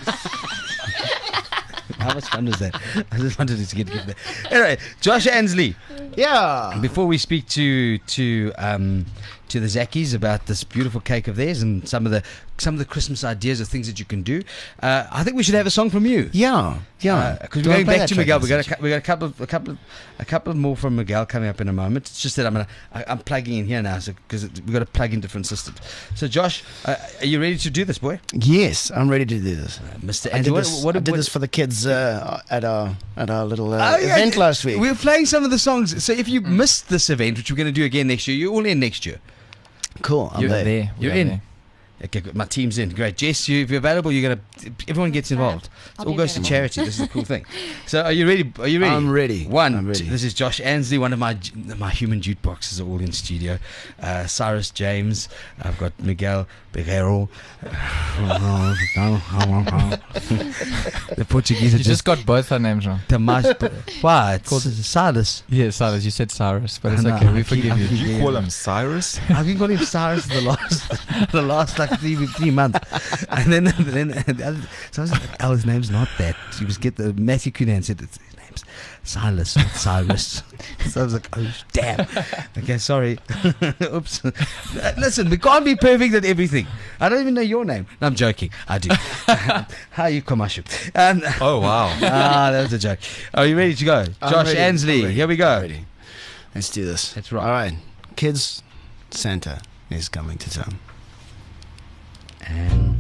How much fun was that? I just wanted to get, get there. Anyway, Josh Ansley. Yeah. Before we speak to to um, to the Zackies about this beautiful cake of theirs and some of the some of the Christmas ideas of things that you can do, uh, I think we should have a song from you. Yeah. Yeah. Because Do we're you going wanna play back that to track, Miguel. We got a, Mister cou- we got a couple of a couple of a couple of more from Miguel coming up in a moment. It's just that I'm gonna I, I'm plugging in here now, so because we've got to plug in different systems. So Josh, uh, are you ready to do this, boy? Yes, I'm ready to do this. Uh, Mister I did, Andrew, this, what, what, I did what- this for the kids uh, at our at our little uh, Oh, yeah, event yeah. last week. We were playing some of the songs. So if you missed this event, which we're going to do again next year, you're all in next year. Cool. I'm You're there. there. We You're are in. there. Okay, good. My team's in. Great. Jess, you, if you're available, you're going to... Everyone gets involved. I'll It all be goes to available. charity. This is the cool thing. So are you ready? Are you ready? I'm ready. One. I'm ready. Two, this is Josh Ansley, one of my my human jukeboxes are all in studio. Uh, Cyrus James. I've got Miguel Beguero. The Portuguese are You just... just got both our names wrong. Tomas... Why? It's Called- Silas. Yeah, Cyrus. You said Cyrus, but it's I know, okay. I We keep- forgive I you. keep- Did you Yeah. call him Cyrus? I've been calling him Cyrus for the last, the last like three, three months, and then, then the other, so I was like, "Oh, his name's not that." She was get the Matthew Cunan said it's, his name's Silas, not Cyrus. So I was like, "Oh damn." Okay, sorry. Oops. Listen, we can't be perfect at everything. I don't even know your name. No, I'm joking. I do. How are you, Komashu? Um, Oh, wow. ah, that was a joke. Are you ready to go, I'm Josh ready. Ansley? I'm ready. Here we I'm go. ready. Let's do this. That's right. All right. Kids, Santa is coming to town. And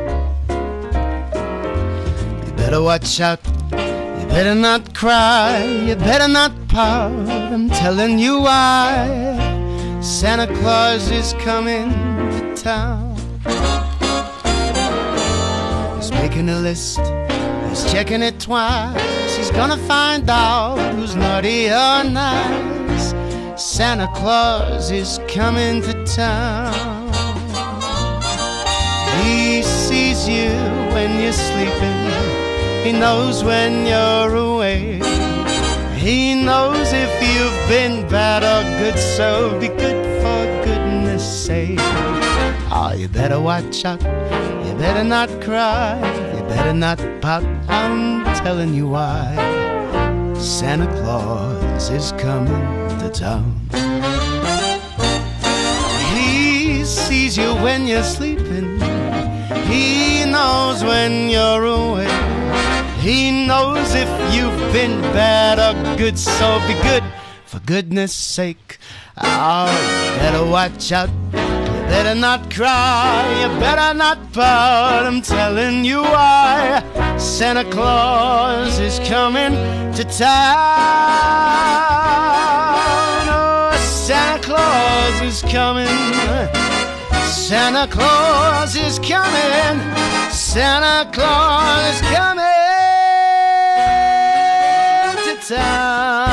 You better watch out. You better not cry. You better not pout. I'm telling you why. Santa Claus is coming to town. He's making a list. He's checking it twice. He's gonna find out who's naughty or nice. Santa Claus is coming to town. He sees you when you're sleeping. He knows when you're awake. He knows if you've been bad or good, so be good for goodness sake. Oh, you better watch out. You better not cry. You better not pout. I'm telling you why. Santa Claus is coming to town. He sees you when you're sleeping. He knows when you're awake. He knows if you've been bad or good, so be good for goodness sake. Oh, you better watch out. You better not cry. You better not pout. I'm telling you why. Santa Claus is coming to town. Oh, Santa Claus is coming. Santa Claus is coming. Santa Claus is coming to town.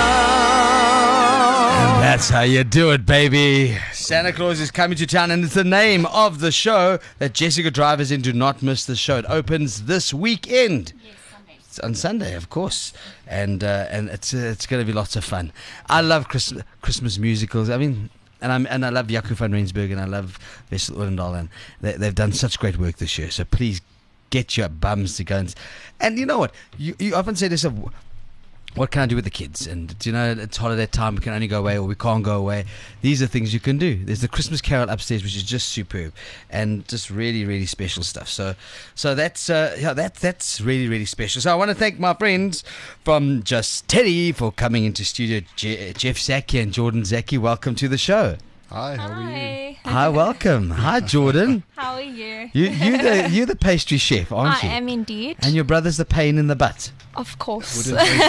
that's how you do it, baby. Santa Claus is coming to town, and it's the name of the show that Jessica Driver's in. Do not miss the show. It opens this weekend. Yes, Sunday. It's on Sunday, of course, and uh, and it's uh, it's going to be lots of fun. I love Christmas Christmas musicals. I mean, and I'm and I love Jaco van Rensburg, and I love Wessel Odendaal, and they, they've done such great work this year. So please get your bums to go and and you know what, you you often say this of, what can I do with the kids? And do you know, it's holiday time, we can only go away or we can't go away. These are things you can do. There's the Christmas Carol upstairs, which is just superb and just really, really special stuff. So so that's uh, yeah, that, that's really, really special. So I want to thank my friends from Just Teddy for coming into studio. Je- Jeff Zaki and Jordan Zaki, welcome to the show. Hi, how are you? Hi, welcome. Hi, Jordan. How are you? You you the you're the pastry chef, aren't I you? am indeed. And your brother's the pain in the butt. Of course.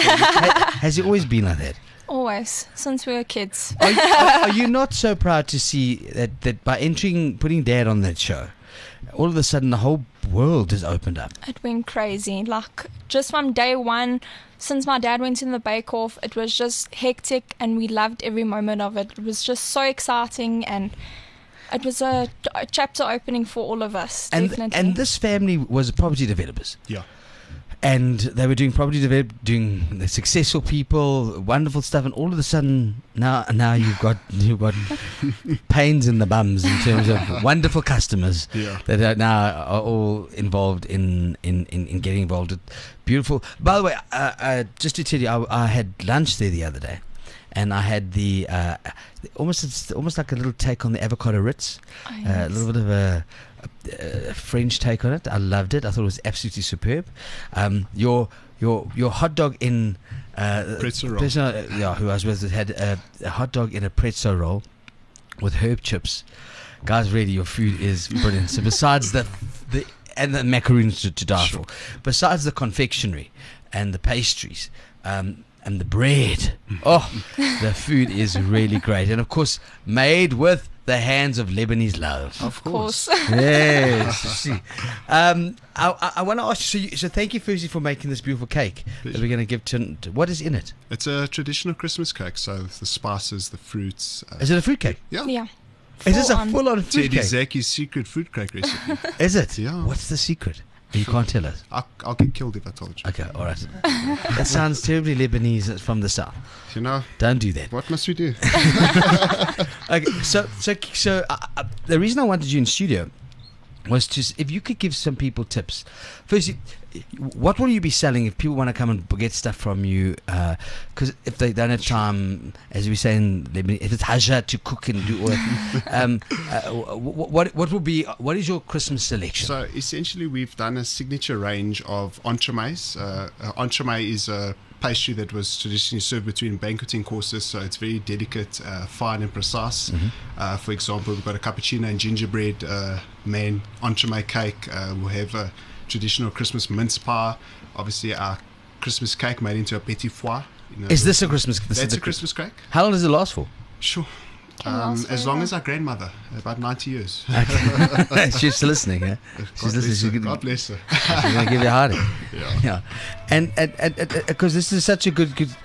Ha- Has he always been like that? Always, since we were kids. Are you, are, are you not so proud to see that, that by entering, putting Dad on that show, all of a sudden the whole world has opened up? It went crazy. Like, just from day one, since my dad went in the bake-off, it was just hectic and we loved every moment of it. It was just so exciting, and it was a, a chapter opening for all of us, And definitely. and this family was property developers. Yeah. And they were doing property develop, doing the successful people, wonderful stuff, and all of a sudden now now you've got you've got pains in the bums in terms of wonderful customers Yeah. that are now are all involved in in, in, in getting involved. With beautiful. By the way, uh, uh, just to tell you, I, I had lunch there the other day, and I had the uh, almost it's almost like a little take on the avocado Ritz, Oh, uh, yes. a little bit of a. Uh, French take on it. I loved it. I thought it was absolutely superb. Um, your your your hot dog in uh, Pretzel roll. Pretzel, uh, yeah, who I was with had a, a hot dog in a pretzel roll with herb chips. Guys, really, your food is brilliant. So besides the the and the macaroons to, to die Sure. for, besides the confectionery and the pastries. Um, and the bread. Oh, the food is really great. And of course, made with the hands of Lebanese love. Of course. Yes. See. Um, I, I, I want to ask you so, you, so thank you firstly for making this beautiful cake that Pleasure. we're going to give to, to. What is in it? It's a traditional Christmas cake, so the spices, the fruits. Uh, Is it a fruit cake? yeah. Yeah. Is this a Full on. full on fruit Teddy cake? Zaki's secret fruit cake recipe. Is it? Yeah. What's the secret? You can't tell us. I'll, I'll get killed if I told you. Okay, all right. That sounds terribly Lebanese from the south. You know, Don't do that. what must we do? Okay, so so so uh, uh, the reason I wanted you in studio was to s- if you could give some people tips. Firstly, what will you be selling if people want to come and get stuff from you? Because if they don't have time, as we say in Lebanon, if it's haja to cook and do work, um, uh, wh- what what will be what is your Christmas selection? So essentially, we've done a signature range of entremets. Uh, uh, entremet is a pastry that was traditionally served between banqueting courses, so it's very delicate, uh, fine and precise. Mhm. Uh, for example, we've got a cappuccino and gingerbread uh, main entremet cake. Uh, we'll have a traditional Christmas mince pie. Obviously, our Christmas cake made into a petit foie. You know, Is this a Christmas? This That's is a Christmas cake. How long does it last for? Sure. Can Um, last as very long long. as our grandmother, about ninety years. Okay. She's listening. Huh? God She's listening. bless She's her. gonna, God bless her. she's gonna give you a hearty. Yeah. Yeah, and and and because this is such a good good.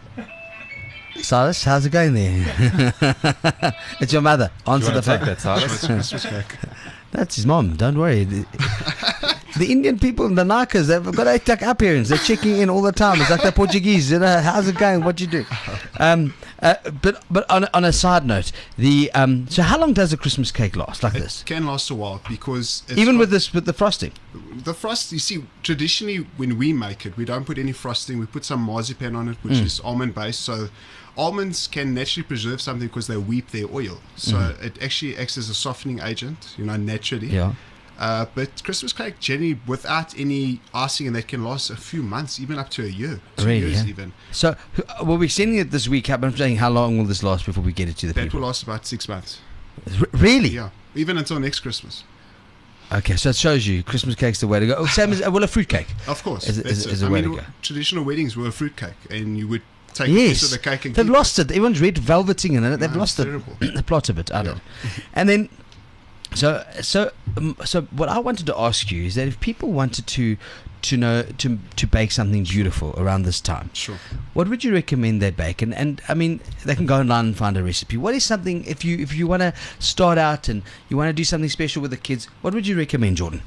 Silas, how's it going there? It's your mother. Answer the wanna take phone. that, Silas? It's a Christmas cake. That's his mom. Don't worry. The, the Indian people, the Nakas, they've got a tuck appearance. They're checking in all the time. It's like the Portuguese. You know, how's it going? What you do? Um, uh, but but on on a side note, the um, so how long does a Christmas cake last like It this? can last a while because it's Even got- with this with the frosting. the frost, you see, traditionally when we make it, we don't put any frosting. We put some marzipan on it, which Mm. is almond based. So almonds can naturally preserve something because they weep their oil. So Mhm. it actually acts as a softening agent, you know, naturally. Yeah. Uh, but Christmas cake generally without any icing, and that can last a few months, even up to a year, two Really, years yeah? even. So uh, well, we're sending it this week. I'm saying, how long will this last before we get it to the That people? will last about six months. R- really? Yeah, even until next Christmas. Okay, so it shows you Christmas cake's the way to go. Oh, same as uh, well a fruit cake. Of course, Is, that's is, it. is a I way mean, to go. traditional weddings were a fruit cake, and you would take a piece Yes, of the cake and they've keep lost it. Everyone's red velveting in it. They've No, lost it's it. terrible. The plot of it. I don't. And then, so so um, so what I wanted to ask you is that if people wanted to to know to to bake something beautiful around this time, Sure. what would you recommend they bake? And and I mean, they can go online and find a recipe. What is something if you if you want to start out and you want to do something special with the kids? What would you recommend, Jordan?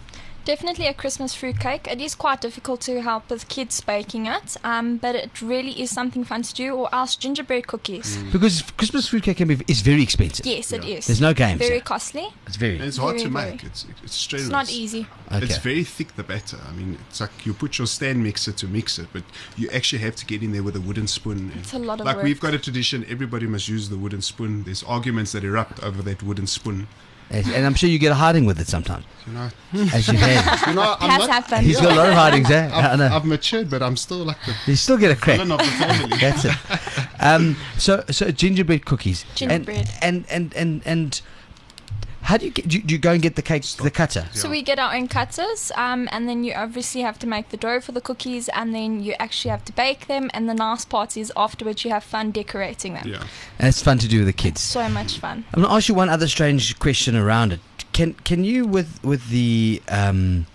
Definitely a Christmas fruitcake. It is quite difficult to help with kids baking it, um, but it really is something fun to do. Or else gingerbread cookies. Mm. Because Christmas fruitcake can be is very expensive. Yes, it Yeah. is. There's no games. Very here. costly. It's very. And it's hard Very, to very. make. It's it's strenuous. It's not easy. Okay. It's very thick, the batter. I mean, it's like you put your stand mixer to mix it, but you actually have to get in there with a wooden spoon. It's a lot of Like work. we've got a tradition, everybody must use the wooden spoon. There's arguments that erupt over that wooden spoon. Yes, and I'm sure you get a hiding with it sometimes. You know, As you've had. you know, I'm Has not, happened. He's got a lot of hidings, eh? I I've, know. I've matured, but I'm still like the You still get a crack. villain of the family. That's it. Um, so, so gingerbread cookies. Gingerbread. And and and and, and how do you get? Do you, do you go and get the cake, the cutter? So we get our own cutters, um, and then you obviously have to make the dough for the cookies, and then you actually have to bake them. And the nice part is afterwards you have fun decorating them. Yeah. And it's fun to do with the kids. So much fun. I'm going to ask you one other strange question around it. Can can you with with the um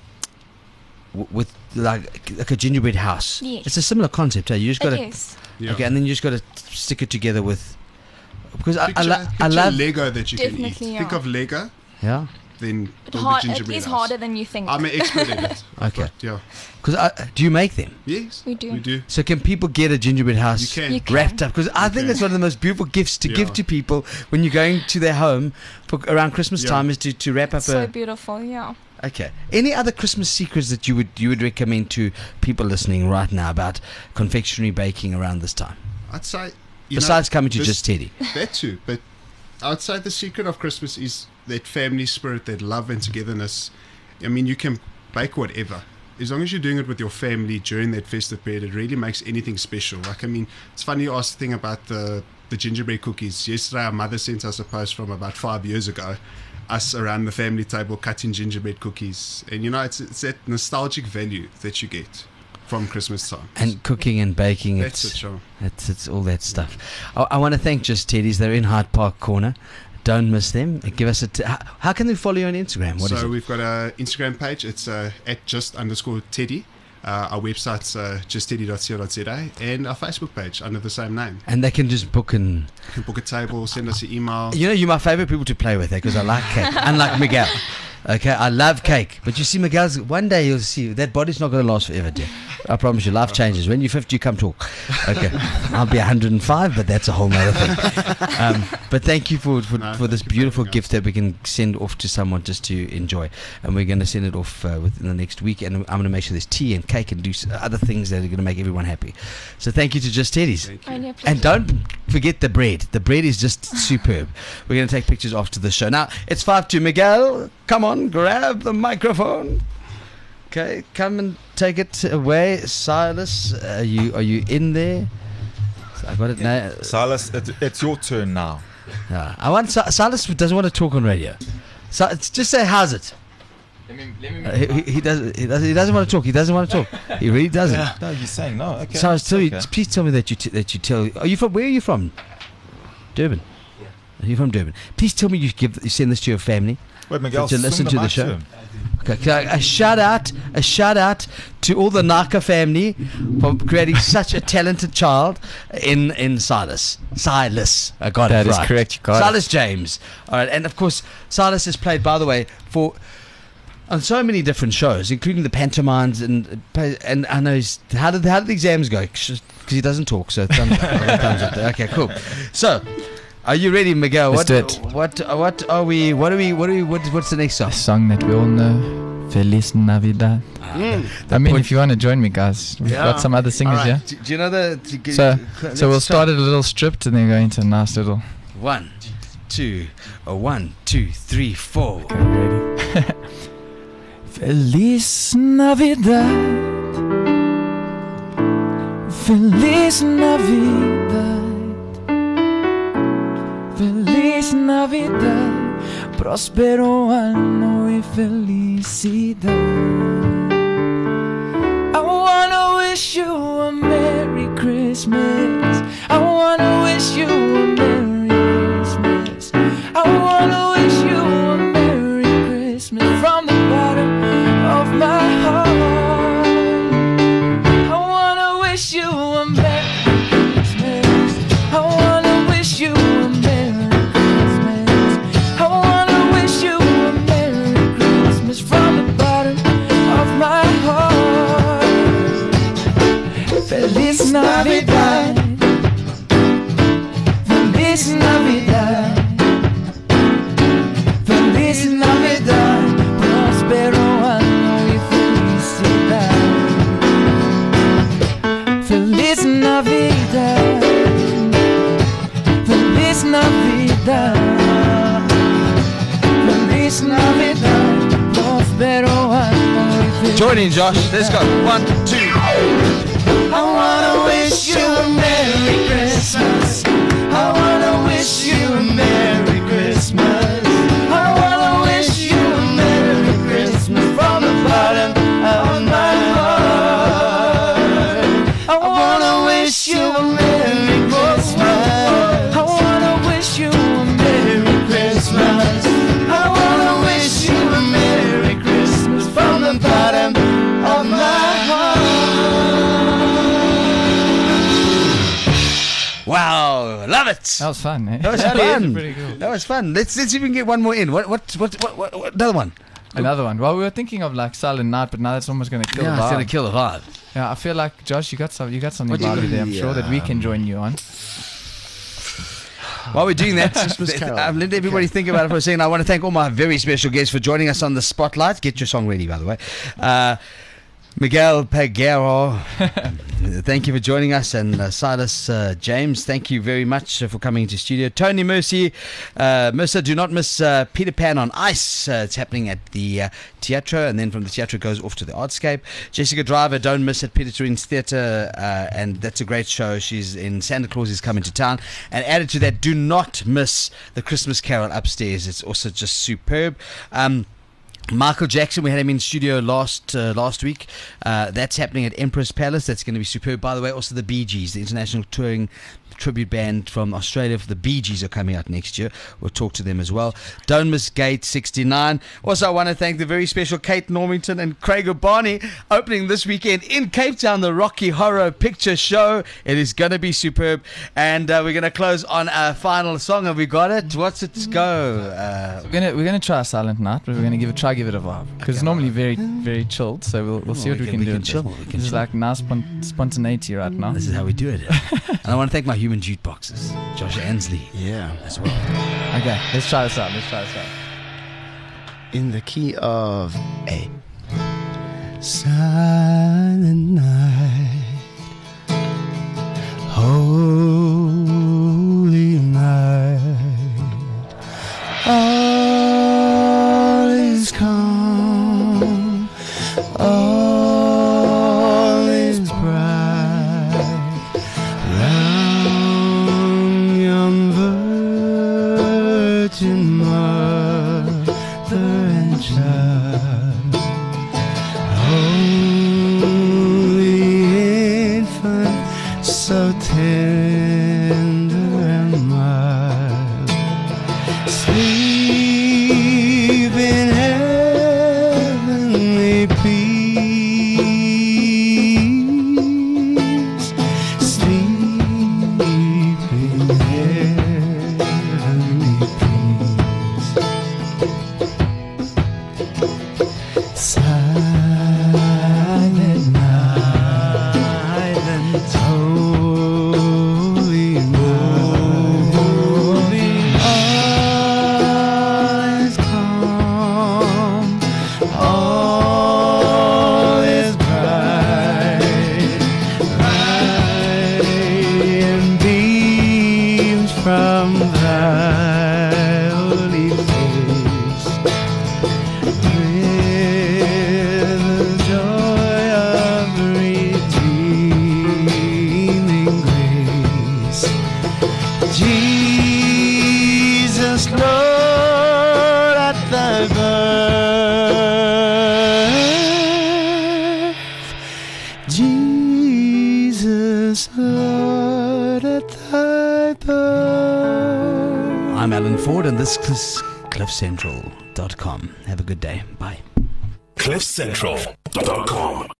w- with like like a gingerbread house? Yes. It's a similar concept. Eh? You just got It to is. Yeah. okay, and then you just got to stick it together with because I I, Picture, lo- I picture love Lego that you can eat. Definitely, Think yeah. of Lego, yeah. then It, build hard, a it gingerbread is house. harder than you think. I'm an expert at it. I've Okay. got- yeah. Because do you make them? Yes. We do. We do. So can people get a gingerbread house You can. You can. wrapped up? Because I think can. that's one of the most beautiful gifts to give Yeah. to people when you're going to their home for around Christmas Yeah. time is to, to wrap up So a. beautiful, yeah. Okay. Any other Christmas secrets that you would you would recommend to people listening right now about confectionery baking around this time? I'd say. You Besides know, coming to this- Just Teddy. That too, but outside the secret of Christmas is that family spirit, that love and togetherness. I mean, you can bake whatever. As long as you're doing it with your family during that festive period, it really makes anything special. Like, I mean, it's funny you asked the thing about the, the gingerbread cookies. Yesterday, our mother sent us a post from about five years ago, us around the family table cutting gingerbread cookies. And, you know, it's, it's that nostalgic value that you get from Christmas time. And cooking and baking, That's it's, it, sure. it's, it's all that stuff. I, I want to thank Just Teddy's. They're in Hyde Park Corner. Don't miss them. Give us a. T- how, how can they follow you on Instagram? What is so it? we've got a Instagram page. It's uh, at just underscore Teddy. Uh, our website's uh, just teddy dot co dot za, and our Facebook page under the same name. And they can just book and. You can book a table, send us an email. You know, you're my favorite people to play with because I like cake. Unlike Miguel. Okay, I love cake. But you see, Miguel's, one day you'll see, that body's not going to last forever, dear. I promise you, life changes. When you're fifty, you come talk. Okay, I'll be one hundred and five, but that's a whole nother thing. Um, but thank you for for, No, for this thank you for beautiful having gift us. that we can send off to someone just to enjoy. And we're going to send it off uh, within the next week. And I'm going to make sure there's tea and cake and do s- other things that are going to make everyone happy. So thank you to Just Teddy's. Thank you. Only a And pleasure. don't forget the bread. The bread is just superb. We're going to take pictures after the show. Now, it's five two. Miguel, come on, grab the microphone. Okay, come and take it away. Silas, are you are you in there? I got it now. Silas, it, it's your turn now. Yeah, I want Si- Silas doesn't want to talk on radio. So it's just say how's it. Let me, let me Uh, he, he, he doesn't. He doesn't. He doesn't want to talk. He doesn't want to talk. He really doesn't. No, you're saying no. Okay. Silas, tell okay. you, please tell me that you t- that you tell. Are you from? Where are you from? Durban. Yeah. Are you from Durban? Please tell me you give you send this to your family. Wait, Miguel, to listen swing to the mic show. him. Okay, okay, a shout out, a shout out to all the Naka family for creating such a talented child in in Silas. Silas, I got That it is right. correct, you got it. Silas James. All right, and of course Silas has played, by the way, for on so many different shows, including the pantomimes and and I know he's, how did how did the exams go? Because he doesn't talk, so thumbs, thumbs up there. Okay, cool. So. Are you ready, Miguel? Let's what, do it. What what are we? What are we? What are we? What, what's the next song? A song that we all know, Feliz Navidad. I mean, if you want to join me, guys, we've Yeah. got some other singers All here. right. Do, do you know the? do you- So, let's so we'll start it a little stripped and then go into a nice little. One, two, a one, two, three, four. Okay, ready? Feliz Navidad. Feliz Navidad. Feliz Navidad. Próspero año y felicidad. I wanna wish you a Merry Christmas. I wanna wish you a Merry Christmas. I wanna wish you a Merry Christmas from the bottom of my heart. I wanna wish you a Merry Christmas. I wanna wish you a Merry Christmas. I wanna wish you a Merry Christmas from the bottom Feliz Navidad. Feliz Navidad. Prospero año. Join in, Josh. Let's go. One, two. I wanna wish you a Merry Christmas. I wanna wish you a Merry Christmas. I wanna wish you a Merry Christmas from the bottom of my heart. I wanna wish you a Merry Christmas. I wanna wish you a Merry Christmas. I wanna wish you a Merry Christmas from the bottom of my heart. Wow, love it. That was fun, eh? That was Yeah, fun. pretty cool. That was fun. Let's let's see if we can get one more in. What what what what, what, what another one? Another one. Well, we were thinking of like Silent Night, but now that's almost going to kill Yeah, the vibe. it's gonna kill the vibe. Yeah, I feel like Josh, you got some, you got something What do you vibey got? there. I'm sure that we can join you on. While we're doing that, Christmas Carol. I've let everybody think about it for a second. I want to thank all my very special guests for joining us on the Spotlight. Get your song ready, by the way. Uh, Miguel Pagero, thank you for joining us, and uh, Silas uh, James, thank you very much uh, for coming into studio. Tony Mercy, uh, Mercer, do not miss uh, Peter Pan on Ice. Uh, it's happening at the uh, Teatro, and then from the Teatro goes off to the Artscape. Jessica Driver, don't miss at Peter Turin's Theatre, uh, and that's a great show. She's in Santa Claus is Coming to Town. And added to that, do not miss the Christmas Carol upstairs. It's also just superb. Um, Michael Jackson, we had him in studio last uh, last week. Uh, that's happening at Empress Palace. That's going to be superb. By the way, also the Bee Gees, the international touring tribute band from Australia for the Bee Gees, are coming out next year. We'll talk to them as well. Don't miss Gate sixty-nine. Also, I want to thank the very special Kate Normington and Craig O'Barney, opening this weekend in Cape Town, the Rocky Horror Picture Show. It is going to be superb. And uh, we're going to close on a final song. Have we got it? What's it go? Uh, We're gonna we're gonna try Silent Night, but we're gonna give it try give it a vibe because it's normally very very chilled. So we'll we'll see Oh, what we we can- can, we do. can with chill, this. we can This is chill. like nice spon- spontaneity right now. This is how we do it. And I want to thank my human jukeboxes, Josh Ansley. Yeah. As well. Okay, let's try this out. Let's try this out. In the key of A. Silent night, holy night, all is calm, all is bright, round yon virgin mother and child, holy infant, so tender and mild, sleep in heavenly peace, sleep in heavenly peace. Silent night, holy night, all is calm, all is bright, radiant beams from thy holy face. With the joy of redeeming grace, Jesus, Lord, at thy birth, Jesus, Lord, at thy birth. I'm Alan Ford, and this is cliff central dot com. Have a good day. Bye. cliff central dot com